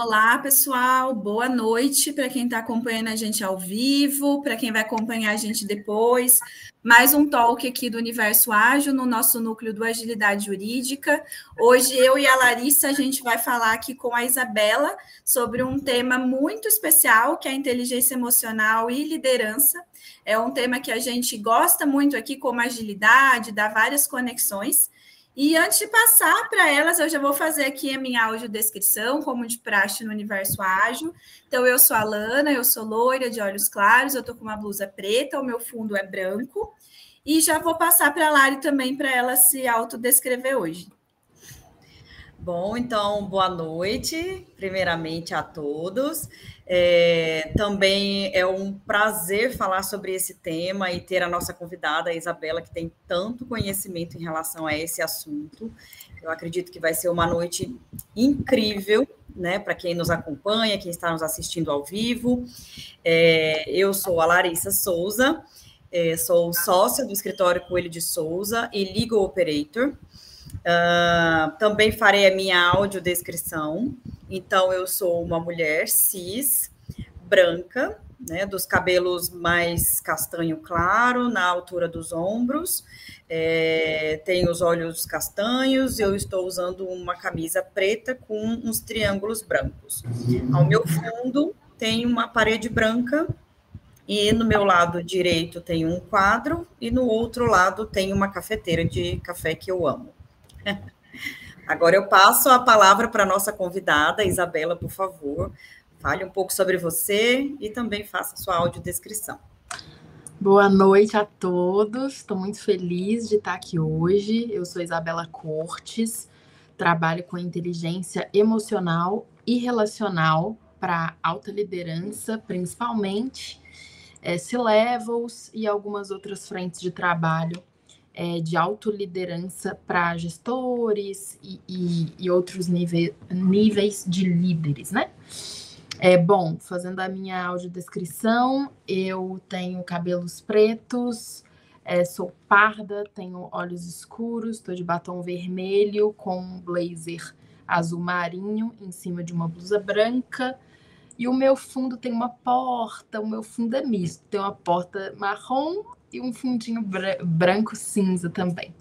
Olá, pessoal, boa noite para quem está acompanhando a gente ao vivo, para quem vai acompanhar a gente depois. Mais um talk aqui do Universo Ágil, no nosso núcleo do Agilidade Jurídica. Hoje, eu e a Larissa, a gente vai falar aqui com a Isabela sobre um tema muito especial, que é a inteligência emocional e liderança. É um tema que a gente gosta muito aqui, como agilidade, dá várias conexões. E antes de passar para elas, eu já vou fazer aqui a minha audiodescrição, como de praxe no Universo Ágil. Então, eu sou a Lana, eu sou loira, de olhos claros, eu estou com uma blusa preta, o meu fundo é branco. E já vou passar para a Lari também, para ela se autodescrever hoje. Bom, então, boa noite, primeiramente a todos. Também é um prazer falar sobre esse tema e ter a nossa convidada, a Isabela, que tem tanto conhecimento em relação a esse assunto. Eu acredito que vai ser uma noite incrível, né, para quem nos acompanha, quem está nos assistindo ao vivo. Eu sou a Larissa Souza, sou sócia do escritório Coelho de Souza e Legal Operator. Também farei a minha audiodescrição. Então, eu sou uma mulher cis, branca, né, dos cabelos mais castanho claro, na altura dos ombros, tenho os olhos castanhos, eu estou usando uma camisa preta com uns triângulos brancos. Ao meu fundo tem uma parede branca e no meu lado direito tem um quadro e no outro lado tem uma cafeteira de café que eu amo. Agora eu passo a palavra para a nossa convidada, Isabela, por favor. Fale um pouco sobre você e também faça a sua audiodescrição. Boa noite a todos, estou muito feliz de estar aqui hoje. Eu sou Isabela Cortes, trabalho com inteligência emocional e relacional para alta liderança, principalmente C-levels e algumas outras frentes de trabalho de autoliderança para gestores e outros níveis de líderes, né? Bom, fazendo a minha audiodescrição, eu tenho cabelos pretos, sou parda, tenho olhos escuros, estou de batom vermelho com um blazer azul marinho em cima de uma blusa branca. E o meu fundo tem uma porta, o meu fundo é misto, tem uma porta marrom e um fundinho branco cinza também.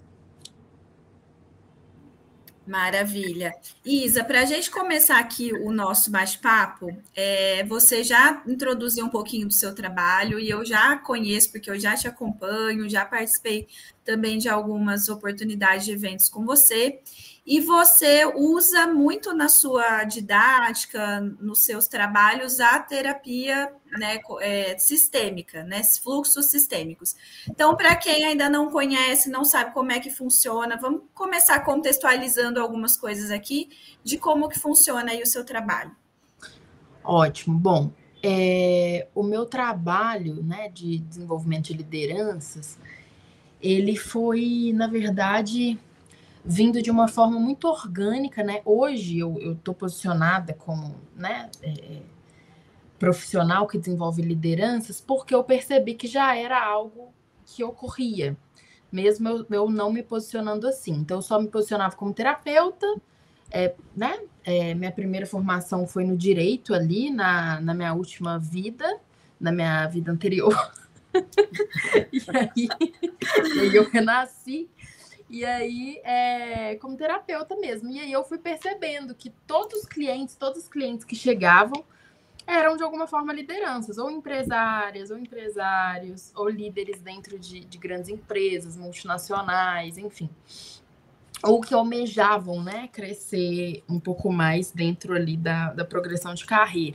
Maravilha. Isa, para a gente começar aqui o nosso bate-papo, você já introduziu um pouquinho do seu trabalho e eu já conheço, porque eu já te acompanho, já participei também de algumas oportunidades de eventos com você. E você usa muito na sua didática, nos seus trabalhos, a terapia, né, sistêmica, né, fluxos sistêmicos. Então, para quem ainda não conhece, não sabe como é que funciona, vamos começar contextualizando algumas coisas aqui de como que funciona aí o seu trabalho. Ótimo. Bom, o meu trabalho, né, de desenvolvimento de lideranças, ele foi, na verdade, vindo de uma forma muito orgânica, né? Hoje eu estou posicionada como, né, profissional que desenvolve lideranças, porque eu percebi que já era algo que ocorria, mesmo eu não me posicionando assim. Então, eu só me posicionava como terapeuta, né? Minha primeira formação foi no direito ali, na minha última vida, na minha vida anterior. E aí eu renasci. E aí, como terapeuta mesmo. E aí eu fui percebendo que todos os clientes que chegavam eram, de alguma forma, lideranças, ou empresárias, ou empresários, ou líderes dentro de grandes empresas, multinacionais, enfim. Ou que almejavam, né, crescer um pouco mais dentro ali da progressão de carreira.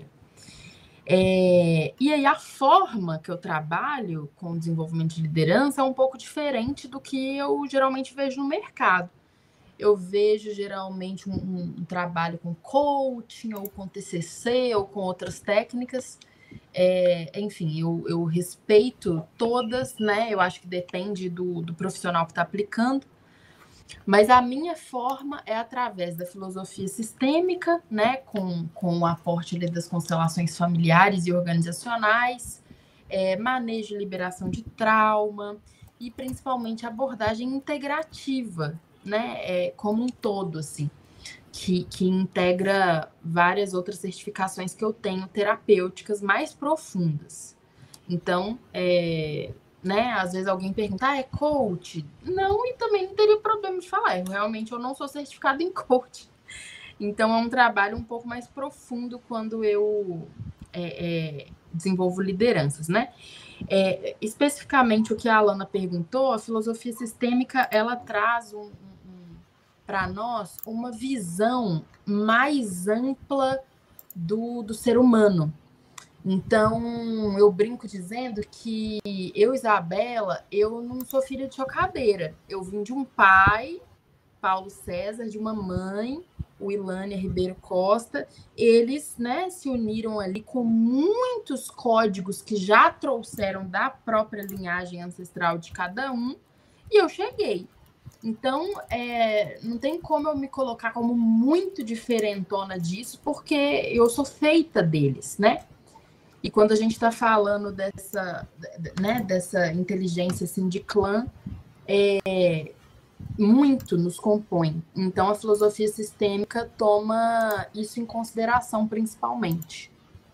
E aí a forma que eu trabalho com desenvolvimento de liderança é um pouco diferente do que eu geralmente vejo no mercado. Eu vejo geralmente um trabalho com coaching, ou com TCC, ou com outras técnicas. Enfim, eu respeito todas, né? Eu acho que depende do profissional que está aplicando. Mas a minha forma é através da filosofia sistêmica, né, com o aporte ali das constelações familiares e organizacionais, manejo e liberação de trauma e principalmente abordagem integrativa, né, como um todo, assim, que integra várias outras certificações que eu tenho terapêuticas mais profundas. Então, né, às vezes alguém pergunta, é coach? Não, e também não teria problema de falar. Realmente eu não sou certificada em coach. Então, é um trabalho um pouco mais profundo quando eu desenvolvo lideranças, né? Especificamente o que a Alana perguntou, a filosofia sistêmica, ela traz para nós uma visão mais ampla do ser humano. Então, eu brinco dizendo que eu, Isabela, eu não sou filha de chocadeira. Eu vim de um pai, Paulo César, de uma mãe, Wilânia Ribeiro Costa. Eles, né, se uniram ali com muitos códigos que já trouxeram da própria linhagem ancestral de cada um, e eu cheguei. Então, não tem como eu me colocar como muito diferentona disso, porque eu sou feita deles, né? E quando a gente está falando dessa inteligência assim, de clã, muito nos compõe. Então, a filosofia sistêmica toma isso em consideração, principalmente.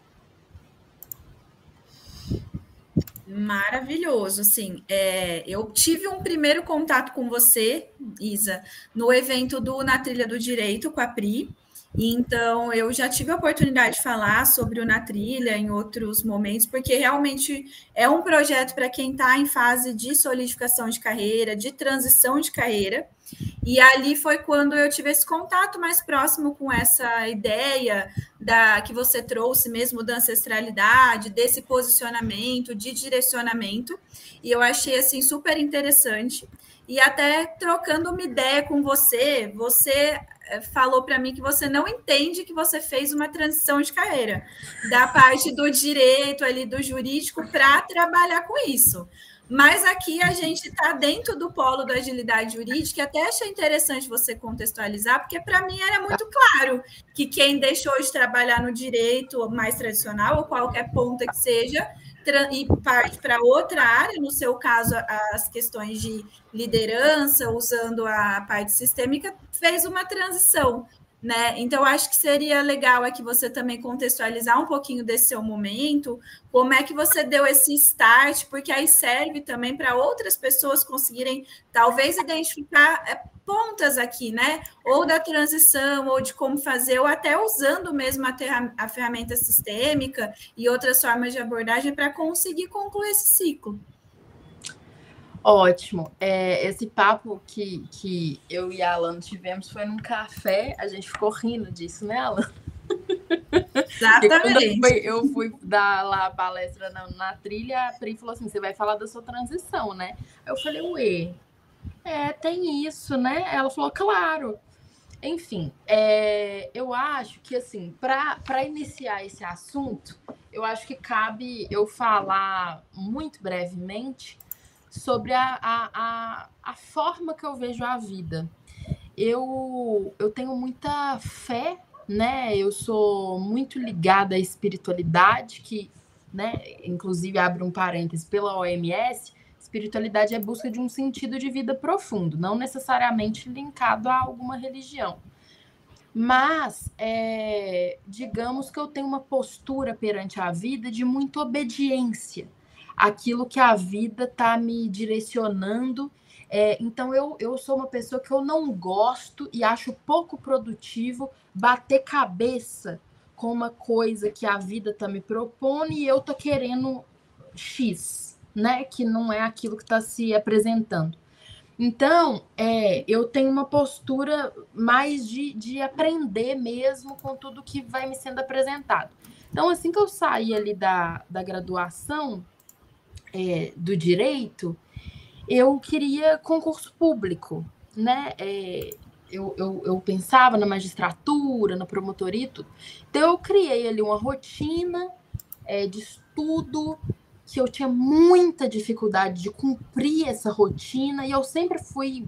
Maravilhoso, sim. Eu tive um primeiro contato com você, Isa, no evento Na Trilha do Direito com a Pri. Então, eu já tive a oportunidade de falar sobre o Na Trilha em outros momentos, porque realmente é um projeto para quem está em fase de solidificação de carreira, de transição de carreira. E ali foi quando eu tive esse contato mais próximo com essa ideia que você trouxe mesmo da ancestralidade, desse posicionamento, de direcionamento. E eu achei assim super interessante. E até trocando uma ideia com você falou para mim que você não entende que você fez uma transição de carreira da parte do direito ali, do jurídico, para trabalhar com isso. Mas aqui a gente está dentro do polo da agilidade jurídica, e até achei interessante você contextualizar, porque para mim era muito claro que quem deixou de trabalhar no direito mais tradicional, ou qualquer ponta que seja, e parte para outra área, no seu caso, as questões de liderança, usando a parte sistêmica, fez uma transição, né? Então, acho que seria legal aqui você também contextualizar um pouquinho desse seu momento, como é que você deu esse start, porque aí serve também para outras pessoas conseguirem, talvez, identificar pontas aqui, né? Ou da transição, ou de como fazer, ou até usando mesmo a ferramenta sistêmica e outras formas de abordagem para conseguir concluir esse ciclo. Ótimo. Esse papo que eu e a Alana tivemos foi num café, a gente ficou rindo disso, né, Alana? Exatamente. Eu fui dar lá a palestra na trilha, a Pri falou assim, você vai falar da sua transição, né? Eu falei, ué, tem isso, né? Ela falou, claro. Enfim, eu acho que, assim, para iniciar esse assunto, eu acho que cabe eu falar muito brevemente sobre a forma que eu vejo a vida. Eu tenho muita fé, né? Eu sou muito ligada à espiritualidade, que, né, inclusive abre um parênteses, pela OMS, espiritualidade é busca de um sentido de vida profundo, não necessariamente linkado a alguma religião. Mas, digamos que eu tenho uma postura perante a vida de muita obediência, aquilo que a vida está me direcionando. Então, eu sou uma pessoa que eu não gosto e acho pouco produtivo bater cabeça com uma coisa que a vida está me propondo e eu estou querendo X, né? Que não é aquilo que está se apresentando. Então, eu tenho uma postura mais de aprender mesmo com tudo que vai me sendo apresentado. Então, assim que eu saí ali da graduação do direito, eu queria concurso público, né? Eu pensava na magistratura, na promotoria e tudo. Então, eu criei ali uma rotina de estudo, que eu tinha muita dificuldade de cumprir essa rotina, e eu sempre fui,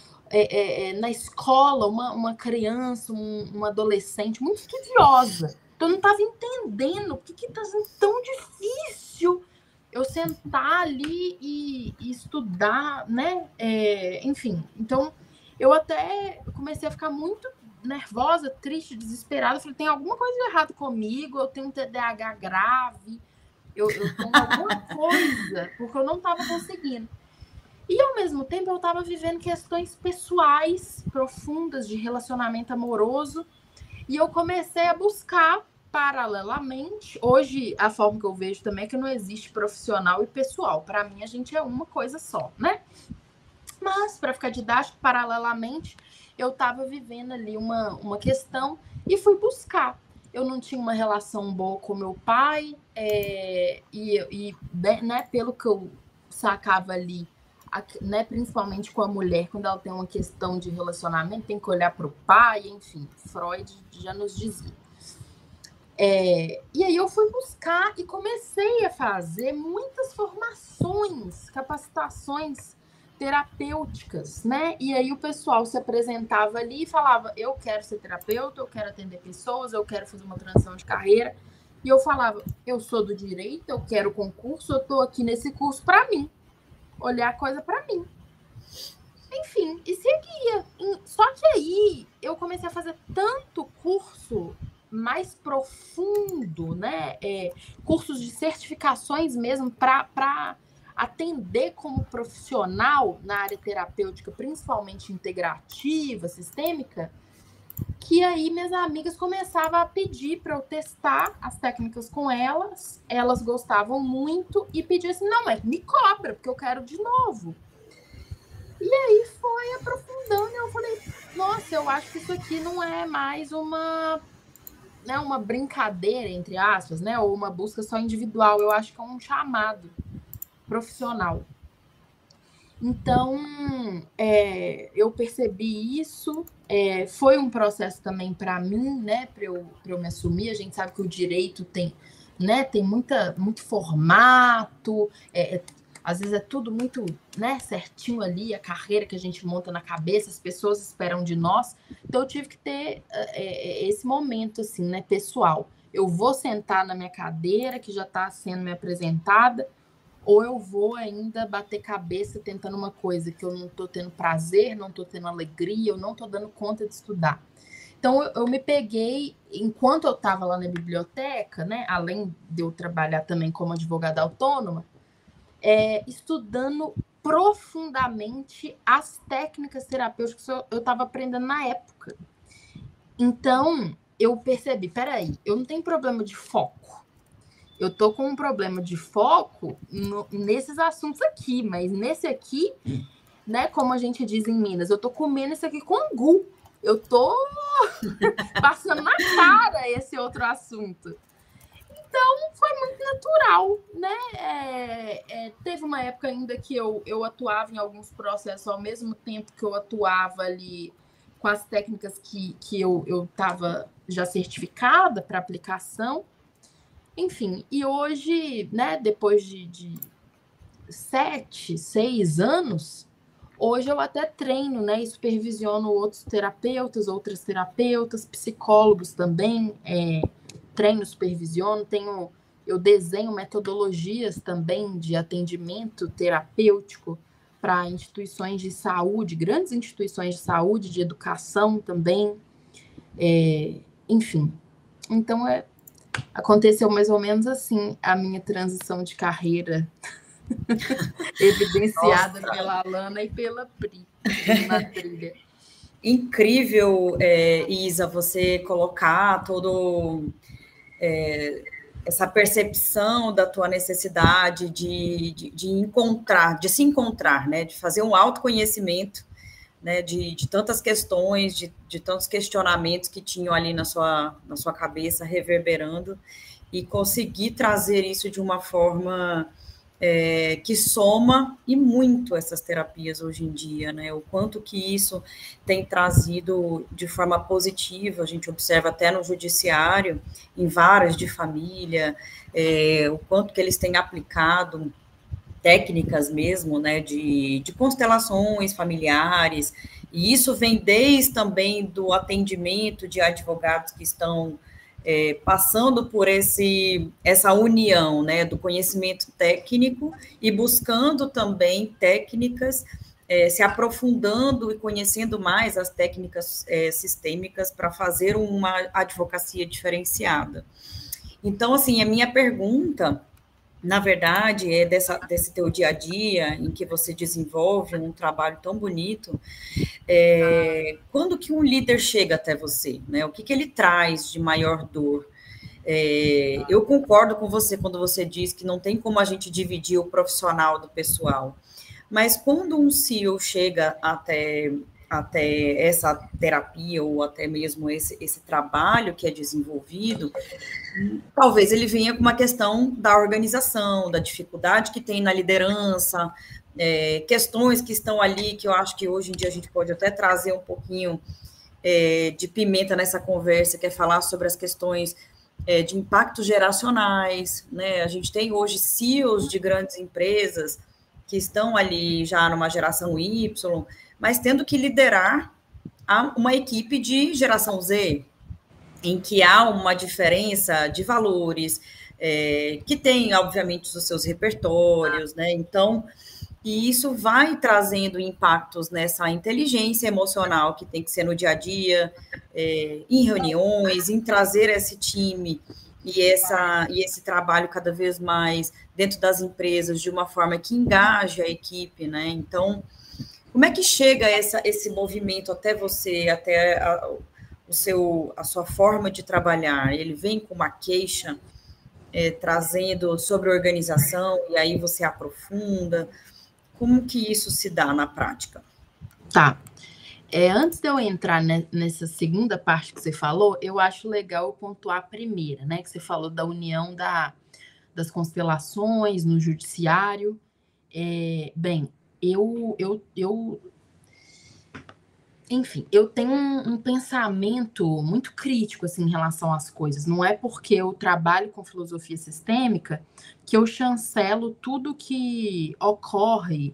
na escola, uma criança, uma adolescente muito estudiosa. Então, eu não estava entendendo por que está sendo tão difícil eu sentar ali e estudar, né? Enfim, então, eu até comecei a ficar muito nervosa, triste, desesperada. Eu falei, tem alguma coisa errada comigo, eu tenho um TDAH grave, eu tenho alguma coisa, porque eu não estava conseguindo. E, ao mesmo tempo, eu estava vivendo questões pessoais profundas de relacionamento amoroso, e eu comecei a buscar paralelamente. Hoje, a forma que eu vejo também é que não existe profissional e pessoal. Para mim, a gente é uma coisa só, né? Mas, para ficar didático, paralelamente, eu estava vivendo ali uma questão e fui buscar. Eu não tinha uma relação boa com meu pai, né, pelo que eu sacava ali, né, principalmente com a mulher, quando ela tem uma questão de relacionamento, tem que olhar para o pai, enfim, Freud já nos dizia. E aí eu fui buscar e comecei a fazer muitas formações, capacitações terapêuticas, né? E aí o pessoal se apresentava ali e falava, eu quero ser terapeuta, eu quero atender pessoas, eu quero fazer uma transição de carreira. E eu falava, eu sou do direito, eu quero concurso, eu tô aqui nesse curso para mim, olhar a coisa para mim. Enfim, e seguia. Só que aí eu comecei a fazer tanto curso mais profundo, né? Cursos de certificações mesmo para atender como profissional na área terapêutica, principalmente integrativa, sistêmica, que aí minhas amigas começavam a pedir para eu testar as técnicas com elas, elas gostavam muito e pediam assim, não, mas me cobra, porque eu quero de novo. E aí foi aprofundando, eu falei, nossa, eu acho que isso aqui não é mais uma brincadeira, entre aspas, né, ou uma busca só individual, eu acho que é um chamado profissional. Então, eu percebi isso, foi um processo também para mim, né, para eu me assumir. A gente sabe que o direito tem, né, tem muito formato, às vezes é tudo muito, né, certinho ali, a carreira que a gente monta na cabeça, as pessoas esperam de nós. Então, eu tive que ter esse momento, assim, né, pessoal. Eu vou sentar na minha cadeira, que já está sendo me apresentada, ou eu vou ainda bater cabeça tentando uma coisa que eu não estou tendo prazer, não estou tendo alegria, eu não estou dando conta de estudar. Então, eu me peguei, enquanto eu estava lá na biblioteca, né, além de eu trabalhar também como advogada autônoma, estudando profundamente as técnicas terapêuticas que eu estava aprendendo na época. Então, eu percebi, peraí, eu não tenho problema de foco. Eu tô com um problema de foco nesses assuntos aqui, mas nesse aqui, né, como a gente diz em Minas, eu tô comendo isso aqui com angu. Eu tô passando na cara esse outro assunto. Então, foi muito natural, né? Teve uma época ainda que eu atuava em alguns processos ao mesmo tempo que eu atuava ali com as técnicas que eu estava já certificada para aplicação. Enfim, e hoje, né, depois de 6 anos, hoje eu até treino, né, e supervisiono outros terapeutas, outras terapeutas, psicólogos também, treino, supervisiono, eu desenho metodologias também de atendimento terapêutico para instituições de saúde, grandes instituições de saúde, de educação também, enfim. Então, aconteceu mais ou menos assim a minha transição de carreira, evidenciada pela Alana e pela Pri na trilha. Incrível, Isa, você colocar todo essa percepção da tua necessidade de se encontrar, né, de fazer um autoconhecimento, né, de tantas questões, de tantos questionamentos que tinham ali na sua cabeça reverberando, e conseguir trazer isso de uma forma que soma e muito essas terapias hoje em dia, né? O quanto que isso tem trazido de forma positiva, a gente observa até no judiciário, em varas de família, o quanto que eles têm aplicado técnicas mesmo, né, de constelações familiares, e isso vem desde também do atendimento de advogados que estão passando por essa união, né, do conhecimento técnico e buscando também técnicas se aprofundando e conhecendo mais as técnicas sistêmicas para fazer uma advocacia diferenciada. Então, assim, a minha pergunta, na verdade, é desse teu dia a dia, em que você desenvolve um trabalho tão bonito, quando que um líder chega até você, né? O que ele traz de maior dor? Eu concordo com você quando você diz que não tem como a gente dividir o profissional do pessoal, mas quando um CEO chega até essa terapia ou até mesmo esse trabalho que é desenvolvido, talvez ele venha com uma questão da organização, da dificuldade que tem na liderança, questões que estão ali, que eu acho que hoje em dia a gente pode até trazer um pouquinho de pimenta nessa conversa, que é falar sobre as questões de impactos geracionais, né? A gente tem hoje CEOs de grandes empresas que estão ali já numa geração Y, mas tendo que liderar uma equipe de geração Z, em que há uma diferença de valores, que tem, obviamente, os seus repertórios, né? Então, e isso vai trazendo impactos nessa inteligência emocional que tem que ser no dia a dia, em reuniões, em trazer esse time e esse trabalho cada vez mais dentro das empresas de uma forma que engaje a equipe, né? Então, como é que chega esse movimento até você, até a sua forma de trabalhar? Ele vem com uma queixa trazendo sobre organização e aí você aprofunda? Como que isso se dá na prática? Tá. Antes de eu entrar nessa segunda parte que você falou, eu acho legal eu pontuar a primeira, né? Que você falou da união das constelações no judiciário. Bem, enfim, eu tenho um pensamento muito crítico assim, em relação às coisas. Não é porque eu trabalho com filosofia sistêmica que eu chancelo tudo que ocorre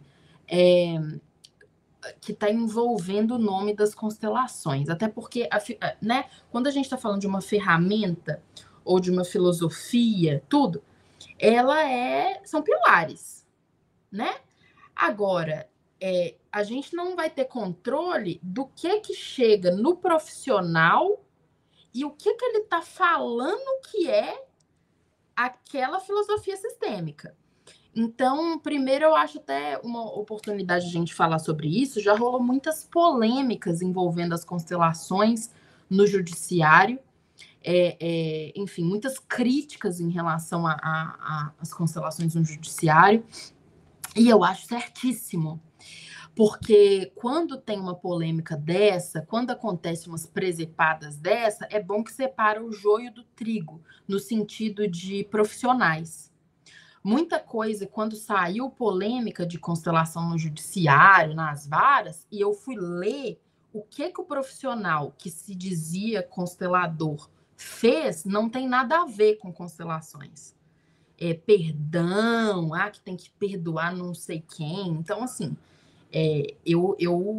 que está envolvendo o nome das constelações. Até porque, né, quando a gente está falando de uma ferramenta ou de uma filosofia, tudo, são pilares, né? Agora, a gente não vai ter controle do que chega no profissional e o que ele está falando que é aquela filosofia sistêmica. Então, primeiro, eu acho até uma oportunidade de a gente falar sobre isso. Já rolou muitas polêmicas envolvendo as constelações no judiciário. Enfim, muitas críticas em relação às constelações no judiciário. E eu acho certíssimo. Porque quando tem uma polêmica dessa, quando acontecem umas presepadas dessa, é bom que separa o joio do trigo, no sentido de profissionais. Muita coisa, quando saiu polêmica de constelação no judiciário, nas varas, e eu fui ler o que o profissional que se dizia constelador fez, não tem nada a ver com constelações. Perdão, que tem que perdoar não sei quem. Então, assim, eu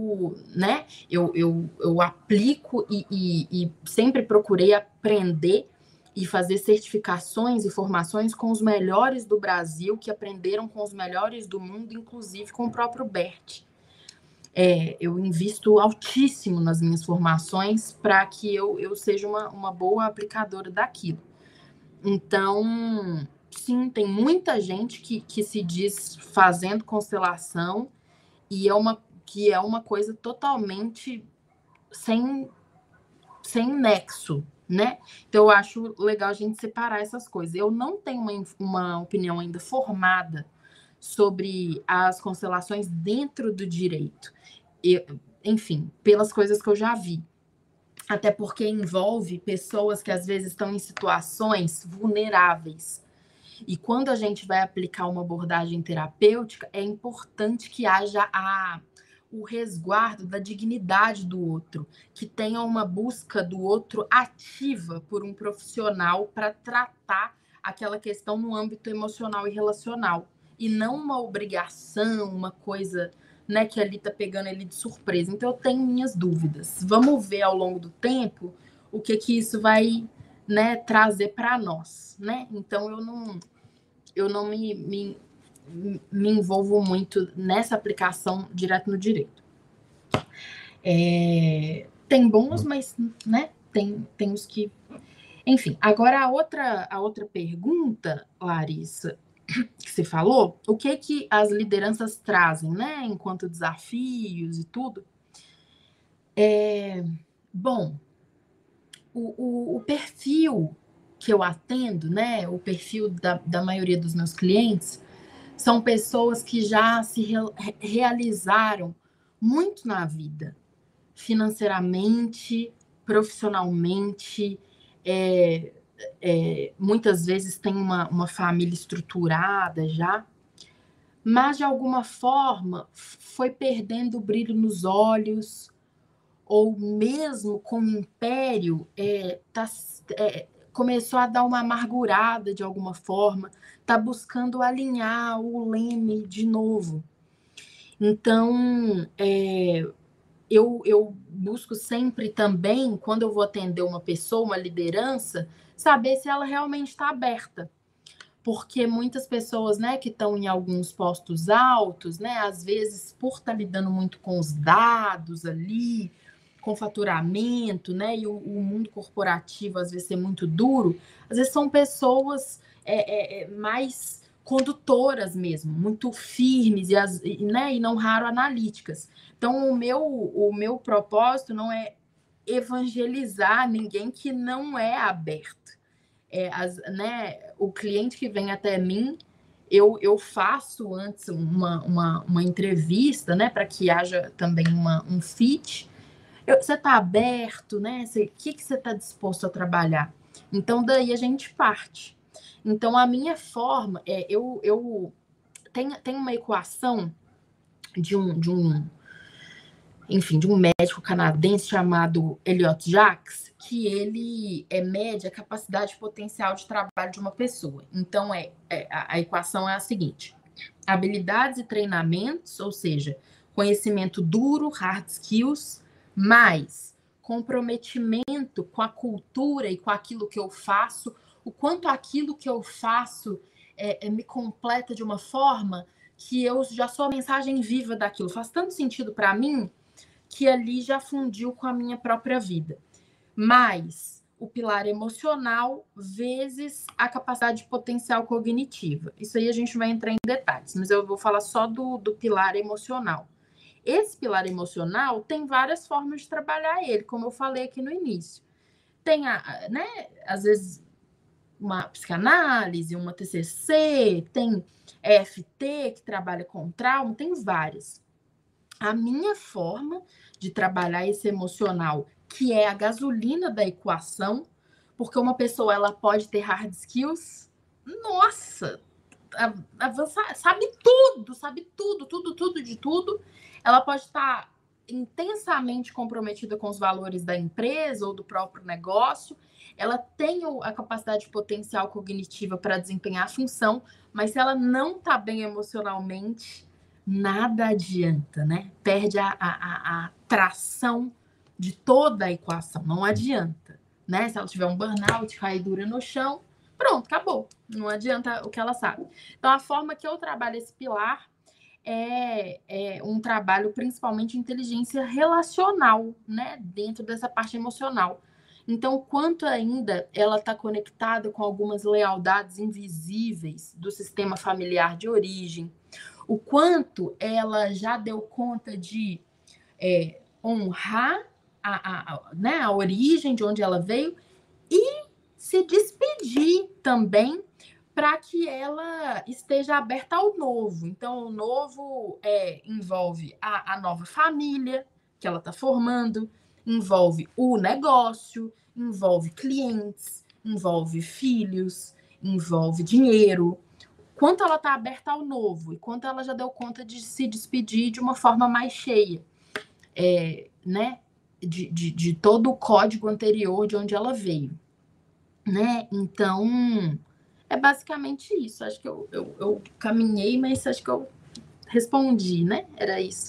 aplico e sempre procurei aprender e fazer certificações e formações com os melhores do Brasil, que aprenderam com os melhores do mundo, inclusive com o próprio Bert. Eu invisto altíssimo nas minhas formações para que eu seja uma boa aplicadora daquilo. Então, sim, tem muita gente que se diz fazendo constelação e que é uma coisa totalmente sem nexo, né? Então, eu acho legal a gente separar essas coisas. Eu não tenho uma opinião ainda formada sobre as constelações dentro do direito. Enfim, pelas coisas que eu já vi. Até porque envolve pessoas que às vezes estão em situações vulneráveis. E quando a gente vai aplicar uma abordagem terapêutica, é importante que haja o resguardo da dignidade do outro, que tenha uma busca do outro ativa por um profissional para tratar aquela questão no âmbito emocional e relacional, e não uma obrigação, uma coisa, né, que ali está pegando ele de surpresa. Então, eu tenho minhas dúvidas. Vamos ver ao longo do tempo o que isso vai, né, trazer para nós, né? Então, eu não me me envolvo muito nessa aplicação direto no direito. Tem bons, mas, né, tem os que... Enfim, agora a outra pergunta, Larissa, que você falou, o que as lideranças trazem, né, enquanto desafios e tudo. Bom, o perfil que eu atendo, né, o perfil da maioria dos meus clientes, são pessoas que já se realizaram muito na vida, financeiramente, profissionalmente, muitas vezes tem uma família estruturada já, mas de alguma forma foi perdendo o brilho nos olhos, ou mesmo com o império, começou a dar uma amargurada de alguma forma, está buscando alinhar o leme de novo. Então, eu busco sempre também, quando eu vou atender uma pessoa, uma liderança, saber se ela realmente está aberta. Porque muitas pessoas, né, que estão em alguns postos altos, né, às vezes por estar lidando muito com os dados ali, com faturamento, né, e o mundo corporativo às vezes é muito duro, às vezes são pessoas mais condutoras mesmo, muito firmes né, e não raro analíticas. Então, o meu propósito não é evangelizar ninguém que não é aberto. Né, o cliente que vem até mim, eu faço antes uma entrevista, né, para que haja também um fit. Você está aberto, né? O que você está disposto a trabalhar? Então, daí a gente parte. Então, a minha forma eu tenho uma equação de um médico canadense chamado Elliot Jaques, que ele mede a capacidade potencial de trabalho de uma pessoa. Então, a equação é a seguinte: habilidades e treinamentos, ou seja, conhecimento duro, hard skills, mais comprometimento com a cultura e com aquilo que eu faço, o quanto aquilo que eu faço me completa de uma forma que eu já sou a mensagem viva daquilo. Faz tanto sentido para mim que ali já fundiu com a minha própria vida. Mais o pilar emocional vezes a capacidade potencial cognitiva. Isso aí a gente vai entrar em detalhes, mas eu vou falar só do pilar emocional. Esse pilar emocional tem várias formas de trabalhar ele, como eu falei aqui no início. Tem, né, às vezes, uma psicanálise, uma TCC, tem EFT, que trabalha com trauma, tem várias. A minha forma de trabalhar esse emocional, que é a gasolina da equação, porque uma pessoa ela pode ter hard skills, nossa, avançar, sabe tudo de tudo. Ela pode estar intensamente comprometida com os valores da empresa ou do próprio negócio. Ela tem a capacidade potencial cognitiva para desempenhar a função, mas se ela não está bem emocionalmente, nada adianta, né? Perde a tração de toda a equação, não adianta, né? Se ela tiver um burnout, cair dura no chão, pronto, acabou. Não adianta o que ela sabe. Então, a forma que eu trabalho esse pilar é um trabalho principalmente de inteligência relacional, né? Dentro dessa parte emocional. Então, quanto ainda ela está conectada com algumas lealdades invisíveis do sistema familiar de origem, o quanto ela já deu conta de honrar né, a origem de onde ela veio e se despedir também para que ela esteja aberta ao novo. Então, o novo envolve a nova família que ela está formando, envolve o negócio, envolve clientes, envolve filhos, envolve dinheiro. Quanto ela está aberta ao novo e quanto ela já deu conta de se despedir de uma forma mais cheia, né? De todo o código anterior de onde ela veio, né? Então, é basicamente isso. Acho que eu caminhei, mas acho que eu respondi, né? Era isso.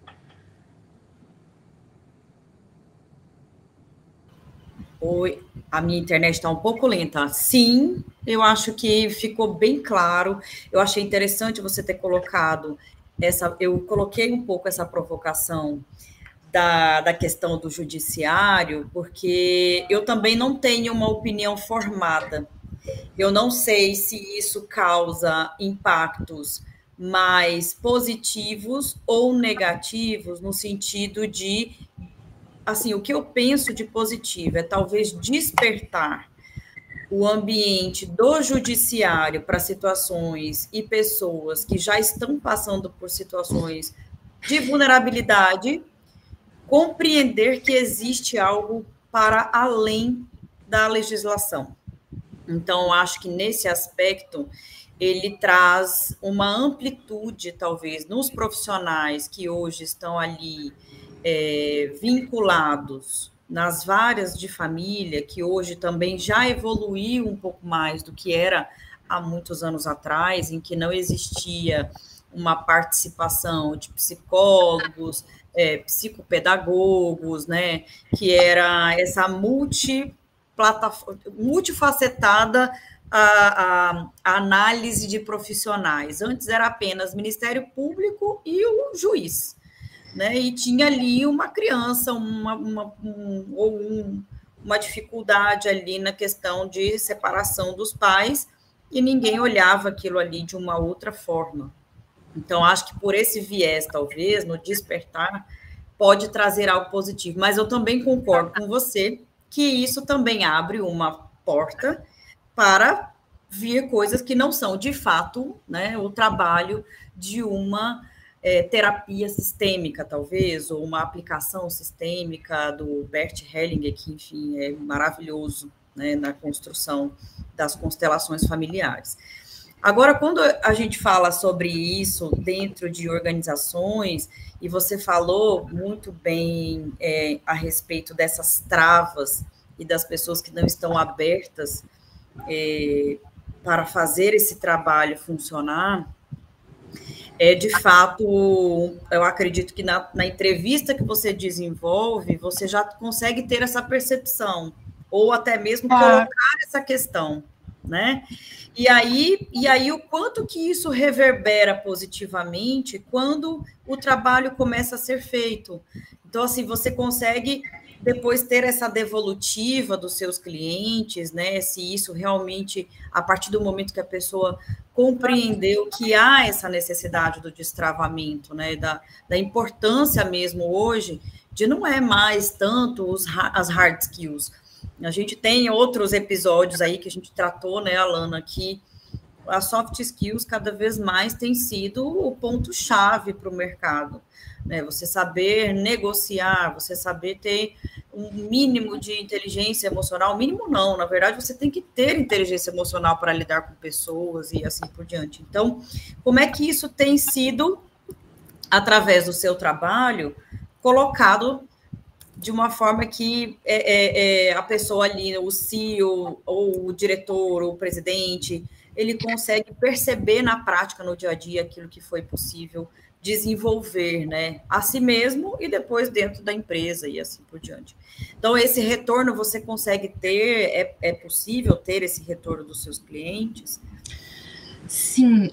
Oi, A minha internet está um pouco lenta. Sim, eu acho que ficou bem claro. Eu achei interessante você ter colocado essa. Eu coloquei um pouco essa provocação da questão do judiciário, porque eu também não tenho uma opinião formada. Eu não sei se isso causa impactos mais positivos ou negativos, no sentido de, assim, o que eu penso de positivo é talvez despertar o ambiente do judiciário para situações e pessoas que já estão passando por situações de vulnerabilidade, compreender que existe algo para além da legislação. Então, acho que nesse aspecto ele traz uma amplitude, talvez, nos profissionais que hoje estão ali vinculados nas várias de família, que hoje também já evoluiu um pouco mais do que era há muitos anos atrás, em que não existia uma participação de psicólogos, psicopedagogos, né, que era essa multifacetada a análise de profissionais. Antes era apenas Ministério Público e o juiz, né? E tinha ali uma criança, uma dificuldade ali na questão de separação dos pais, e ninguém olhava aquilo ali de uma outra forma. Então, acho que por esse viés, talvez, no despertar, pode trazer algo positivo. Mas eu também concordo com você que isso também abre uma porta para vir coisas que não são, de fato, né, o trabalho de uma terapia sistêmica, talvez, ou uma aplicação sistêmica do Bert Hellinger, que, enfim, é maravilhoso, né, na construção das constelações familiares. Agora, quando a gente fala sobre isso dentro de organizações, e você falou muito bem a respeito dessas travas e das pessoas que não estão abertas para fazer esse trabalho funcionar, de fato, eu acredito que na entrevista que você desenvolve, você já consegue ter essa percepção, ou até mesmo colocar essa questão, né? E aí o quanto que isso reverbera positivamente quando o trabalho começa a ser feito. Então, assim, você consegue depois ter essa devolutiva dos seus clientes, né? Se isso realmente, a partir do momento que a pessoa compreendeu que há essa necessidade do destravamento, né? Da importância mesmo hoje de não é mais tanto as hard skills. A gente tem outros episódios aí que a gente tratou, né, Alana, que as soft skills cada vez mais tem sido o ponto-chave para o mercado, né? Você saber negociar, você saber ter um mínimo de inteligência emocional, mínimo não, na verdade você tem que ter inteligência emocional para lidar com pessoas e assim por diante. Então, como é que isso tem sido, através do seu trabalho, colocado de uma forma que a pessoa ali, o CEO, ou o diretor, ou o presidente, ele consegue perceber na prática, no dia a dia, aquilo que foi possível desenvolver, né, a si mesmo e depois dentro da empresa e assim por diante. Então, esse retorno você consegue ter, é possível ter esse retorno dos seus clientes? Sim,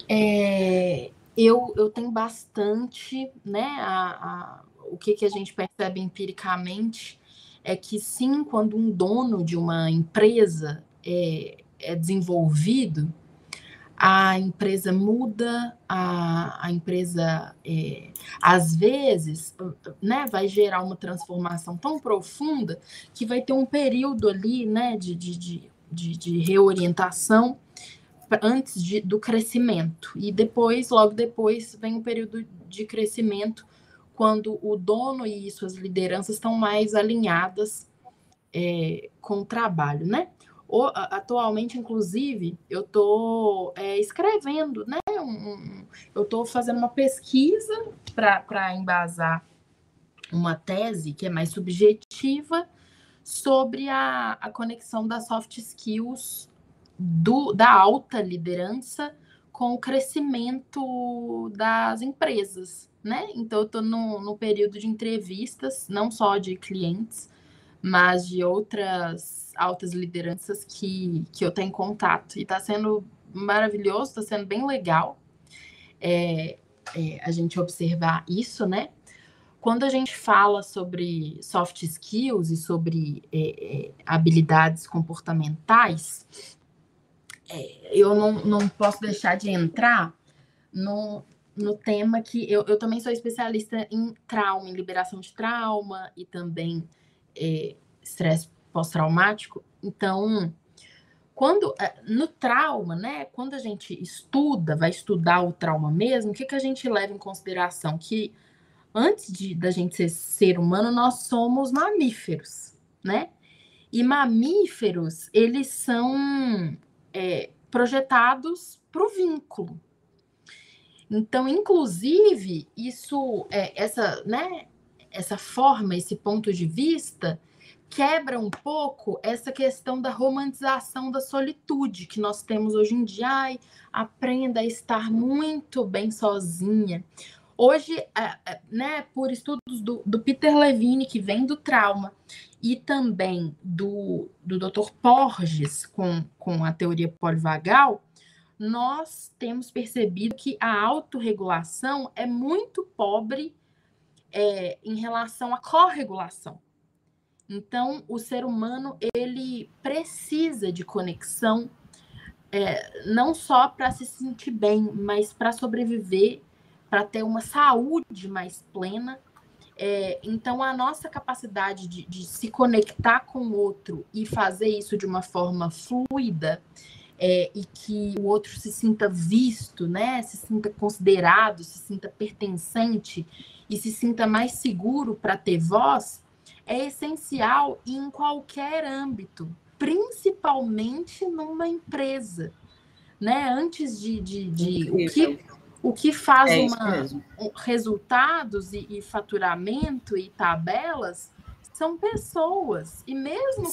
eu tenho bastante, né, o que a gente percebe empiricamente é que sim, quando um dono de uma empresa é desenvolvido, a empresa muda, a empresa, às vezes, né, vai gerar uma transformação tão profunda que vai ter um período ali, né, de reorientação antes do crescimento. E depois, logo depois, vem um período de crescimento quando o dono e suas lideranças estão mais alinhadas com o trabalho, né? Atualmente, inclusive, eu estou escrevendo, né? Eu estou fazendo uma pesquisa para embasar uma tese que é mais subjetiva sobre a conexão das soft skills da alta liderança com o crescimento das empresas, né? Então, eu estou no período de entrevistas, não só de clientes, mas de outras altas lideranças que eu tenho contato. E está sendo maravilhoso, está sendo bem legal a gente observar isso, né? Quando a gente fala sobre soft skills e sobre habilidades comportamentais, eu não posso deixar de entrar no tema que eu também sou especialista em trauma, em liberação de trauma e também estresse pós-traumático. Então, no trauma, né, quando a gente vai estudar o trauma mesmo, o que a gente leva em consideração? Que antes da gente ser humano, nós somos mamíferos, né? E mamíferos, eles são projetados para o vínculo. Então, inclusive, isso, essa forma, esse ponto de vista, quebra um pouco essa questão da romantização da solitude que nós temos hoje em dia. Ai, aprenda a estar muito bem sozinha. Hoje, por estudos do Peter Levine, que vem do trauma, e também do Dr. Porges, com a teoria polivagal, nós temos percebido que a autorregulação é muito pobre em relação à corregulação. Então, o ser humano, ele precisa de conexão, não só para se sentir bem, mas para sobreviver, para ter uma saúde mais plena. Então, a nossa capacidade de se conectar com o outro e fazer isso de uma forma fluida, e que o outro se sinta visto, né? Se sinta considerado, se sinta pertencente e se sinta mais seguro para ter voz, é essencial em qualquer âmbito, principalmente numa empresa, né? Antes o que faz resultados e faturamento e tabelas são pessoas. E mesmo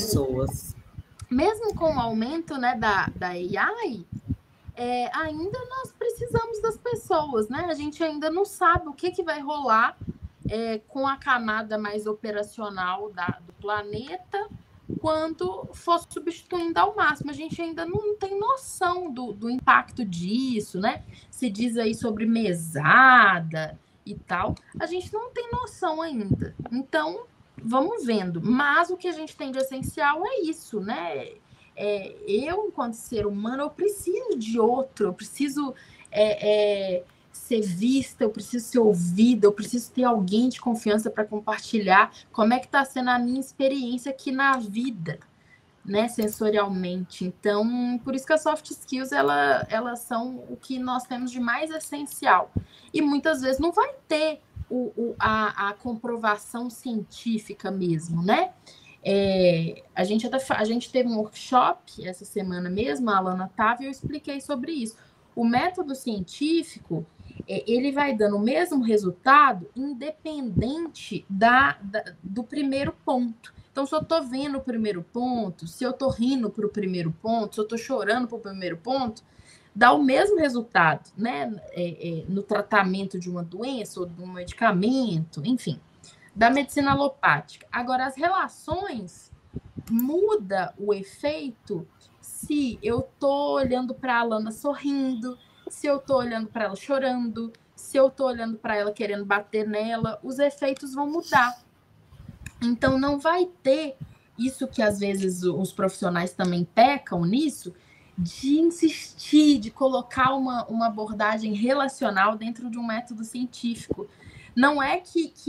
mesmo com o aumento, né, da AI, ainda nós precisamos das pessoas, né? A gente ainda não sabe o que vai rolar com a camada mais operacional do planeta quando for substituindo ao máximo. A gente ainda não tem noção do impacto disso, né? Se diz aí sobre mesada e tal. A gente não tem noção ainda. Então, vamos vendo. Mas o que a gente tem de essencial é isso, né? Eu, enquanto ser humano, eu preciso de outro. Eu preciso ser vista, eu preciso ser ouvida, eu preciso ter alguém de confiança para compartilhar como é que está sendo a minha experiência aqui na vida, né, sensorialmente. Então, por isso que as soft skills, elas são o que nós temos de mais essencial. E muitas vezes não vai ter a comprovação científica mesmo, né? A gente teve um workshop essa semana mesmo, a Alana estava, e eu expliquei sobre isso. O método científico, ele vai dando o mesmo resultado independente do primeiro ponto. Então, se eu estou vendo o primeiro ponto, se eu estou rindo para o primeiro ponto, se eu estou chorando para o primeiro ponto, dá o mesmo resultado, né? No tratamento de uma doença ou de um medicamento, enfim, da medicina alopática. Agora, as relações muda o efeito se eu estou olhando para a Alana sorrindo, se eu estou olhando para ela chorando, se eu estou olhando para ela querendo bater nela, os efeitos vão mudar. Então, não vai ter isso que, às vezes, os profissionais também pecam nisso, de insistir, de colocar uma abordagem relacional dentro de um método científico. Não é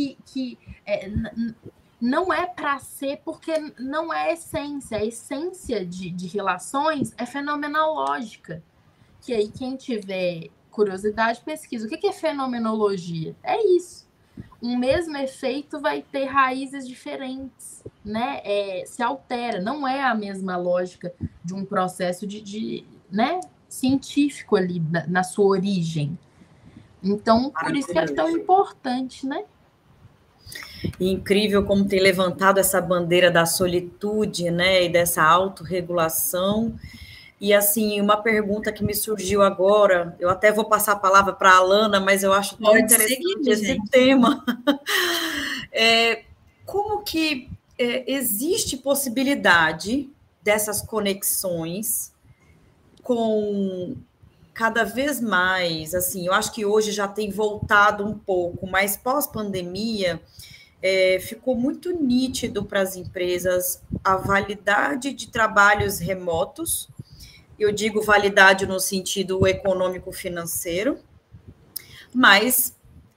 não é para ser, porque não é essência. A essência de relações é fenomenológica. Que aí, quem tiver curiosidade, pesquisa. O que é fenomenologia? É isso. Um mesmo efeito vai ter raízes diferentes, né? Se altera. Não é a mesma lógica de um processo né, científico ali, na sua origem. Então, por isso que é tão importante, né? Incrível como tem levantado essa bandeira da solitude, né, e dessa autorregulação. E, assim, uma pergunta que me surgiu agora, eu até vou passar a palavra para a Alana, mas eu acho tão interessante esse tema. Como que existe possibilidade dessas conexões com cada vez mais, assim, eu acho que hoje já tem voltado um pouco, mas pós-pandemia ficou muito nítido para as empresas a validade de trabalhos remotos. Eu digo validade no sentido econômico-financeiro, mas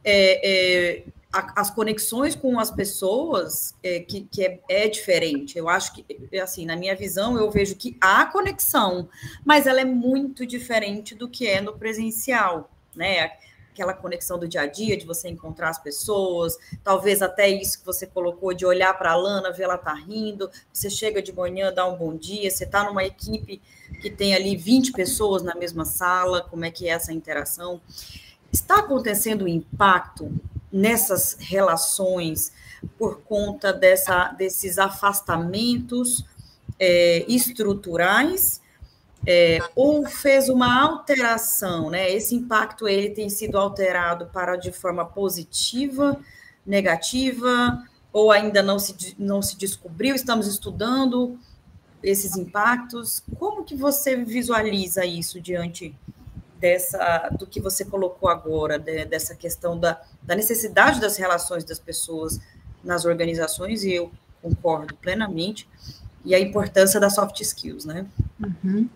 as conexões com as pessoas que é diferente. Eu acho que, assim, na minha visão, eu vejo que há conexão, mas ela é muito diferente do que é no presencial, né? Aquela conexão do dia a dia, de você encontrar as pessoas, talvez até isso que você colocou, de olhar para a Lana, ver ela tá rindo, você chega de manhã, dá um bom dia, você está numa equipe que tem ali 20 pessoas na mesma sala, como é que é essa interação? Está acontecendo um impacto nessas relações por conta desses afastamentos estruturais, ou fez uma alteração, né? Esse impacto ele tem sido alterado de forma positiva, negativa, ou ainda não se descobriu, estamos estudando esses impactos. Como que você visualiza isso diante do que você colocou agora, dessa questão da necessidade das relações das pessoas nas organizações, e eu concordo plenamente, e a importância das soft skills, né? Uhum.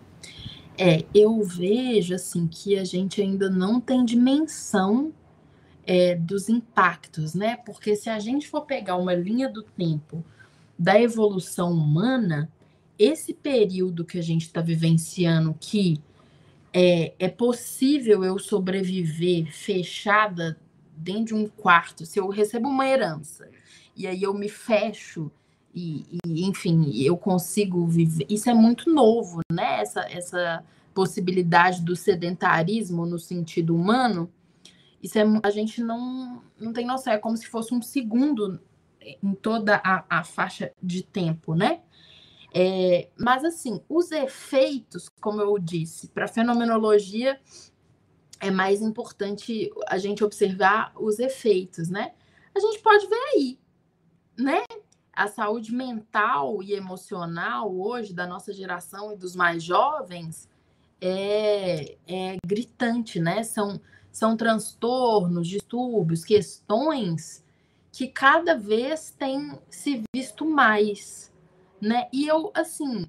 Eu vejo, assim, que a gente ainda não tem dimensão dos impactos, né? Porque se a gente for pegar uma linha do tempo da evolução humana, esse período que a gente está vivenciando, que é possível eu sobreviver fechada dentro de um quarto, se eu recebo uma herança, e aí eu me fecho, enfim, eu consigo viver. Isso é muito novo, né? Essa possibilidade do sedentarismo no sentido humano, a gente não tem noção, é como se fosse um segundo em toda a faixa de tempo, né? Mas, assim, os efeitos, como eu disse, para a fenomenologia é mais importante a gente observar os efeitos, né? A gente pode ver aí, né? A saúde mental e emocional hoje da nossa geração e dos mais jovens é gritante, né? São transtornos, distúrbios, questões que cada vez têm se visto mais, né? E eu, assim,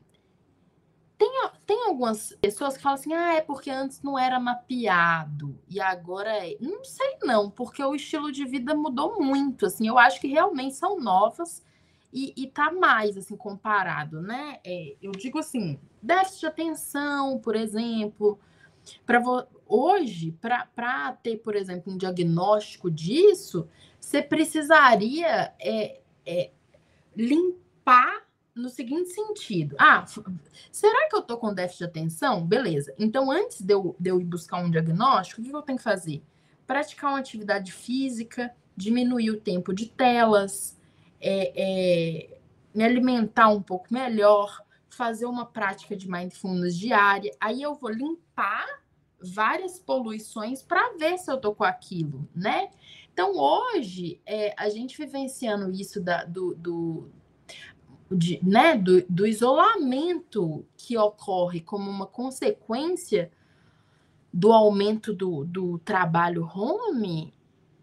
tem algumas pessoas que falam assim, é porque antes não era mapeado e agora é. Não sei não, porque o estilo de vida mudou muito, assim, eu acho que realmente são novas e tá mais, assim, comparado, né? Eu digo assim, déficit de atenção, por exemplo, hoje, para ter, por exemplo, um diagnóstico disso, você precisaria limpar no seguinte sentido. Será que eu tô com déficit de atenção? Beleza. Então, antes de eu ir buscar um diagnóstico, o que eu tenho que fazer? Praticar uma atividade física, diminuir o tempo de telas, me alimentar um pouco melhor, fazer uma prática de mindfulness diária. Aí eu vou limpar várias poluições para ver se eu tô com aquilo, né? Então, hoje, a gente vivenciando isso do isolamento que ocorre como uma consequência do aumento do trabalho home,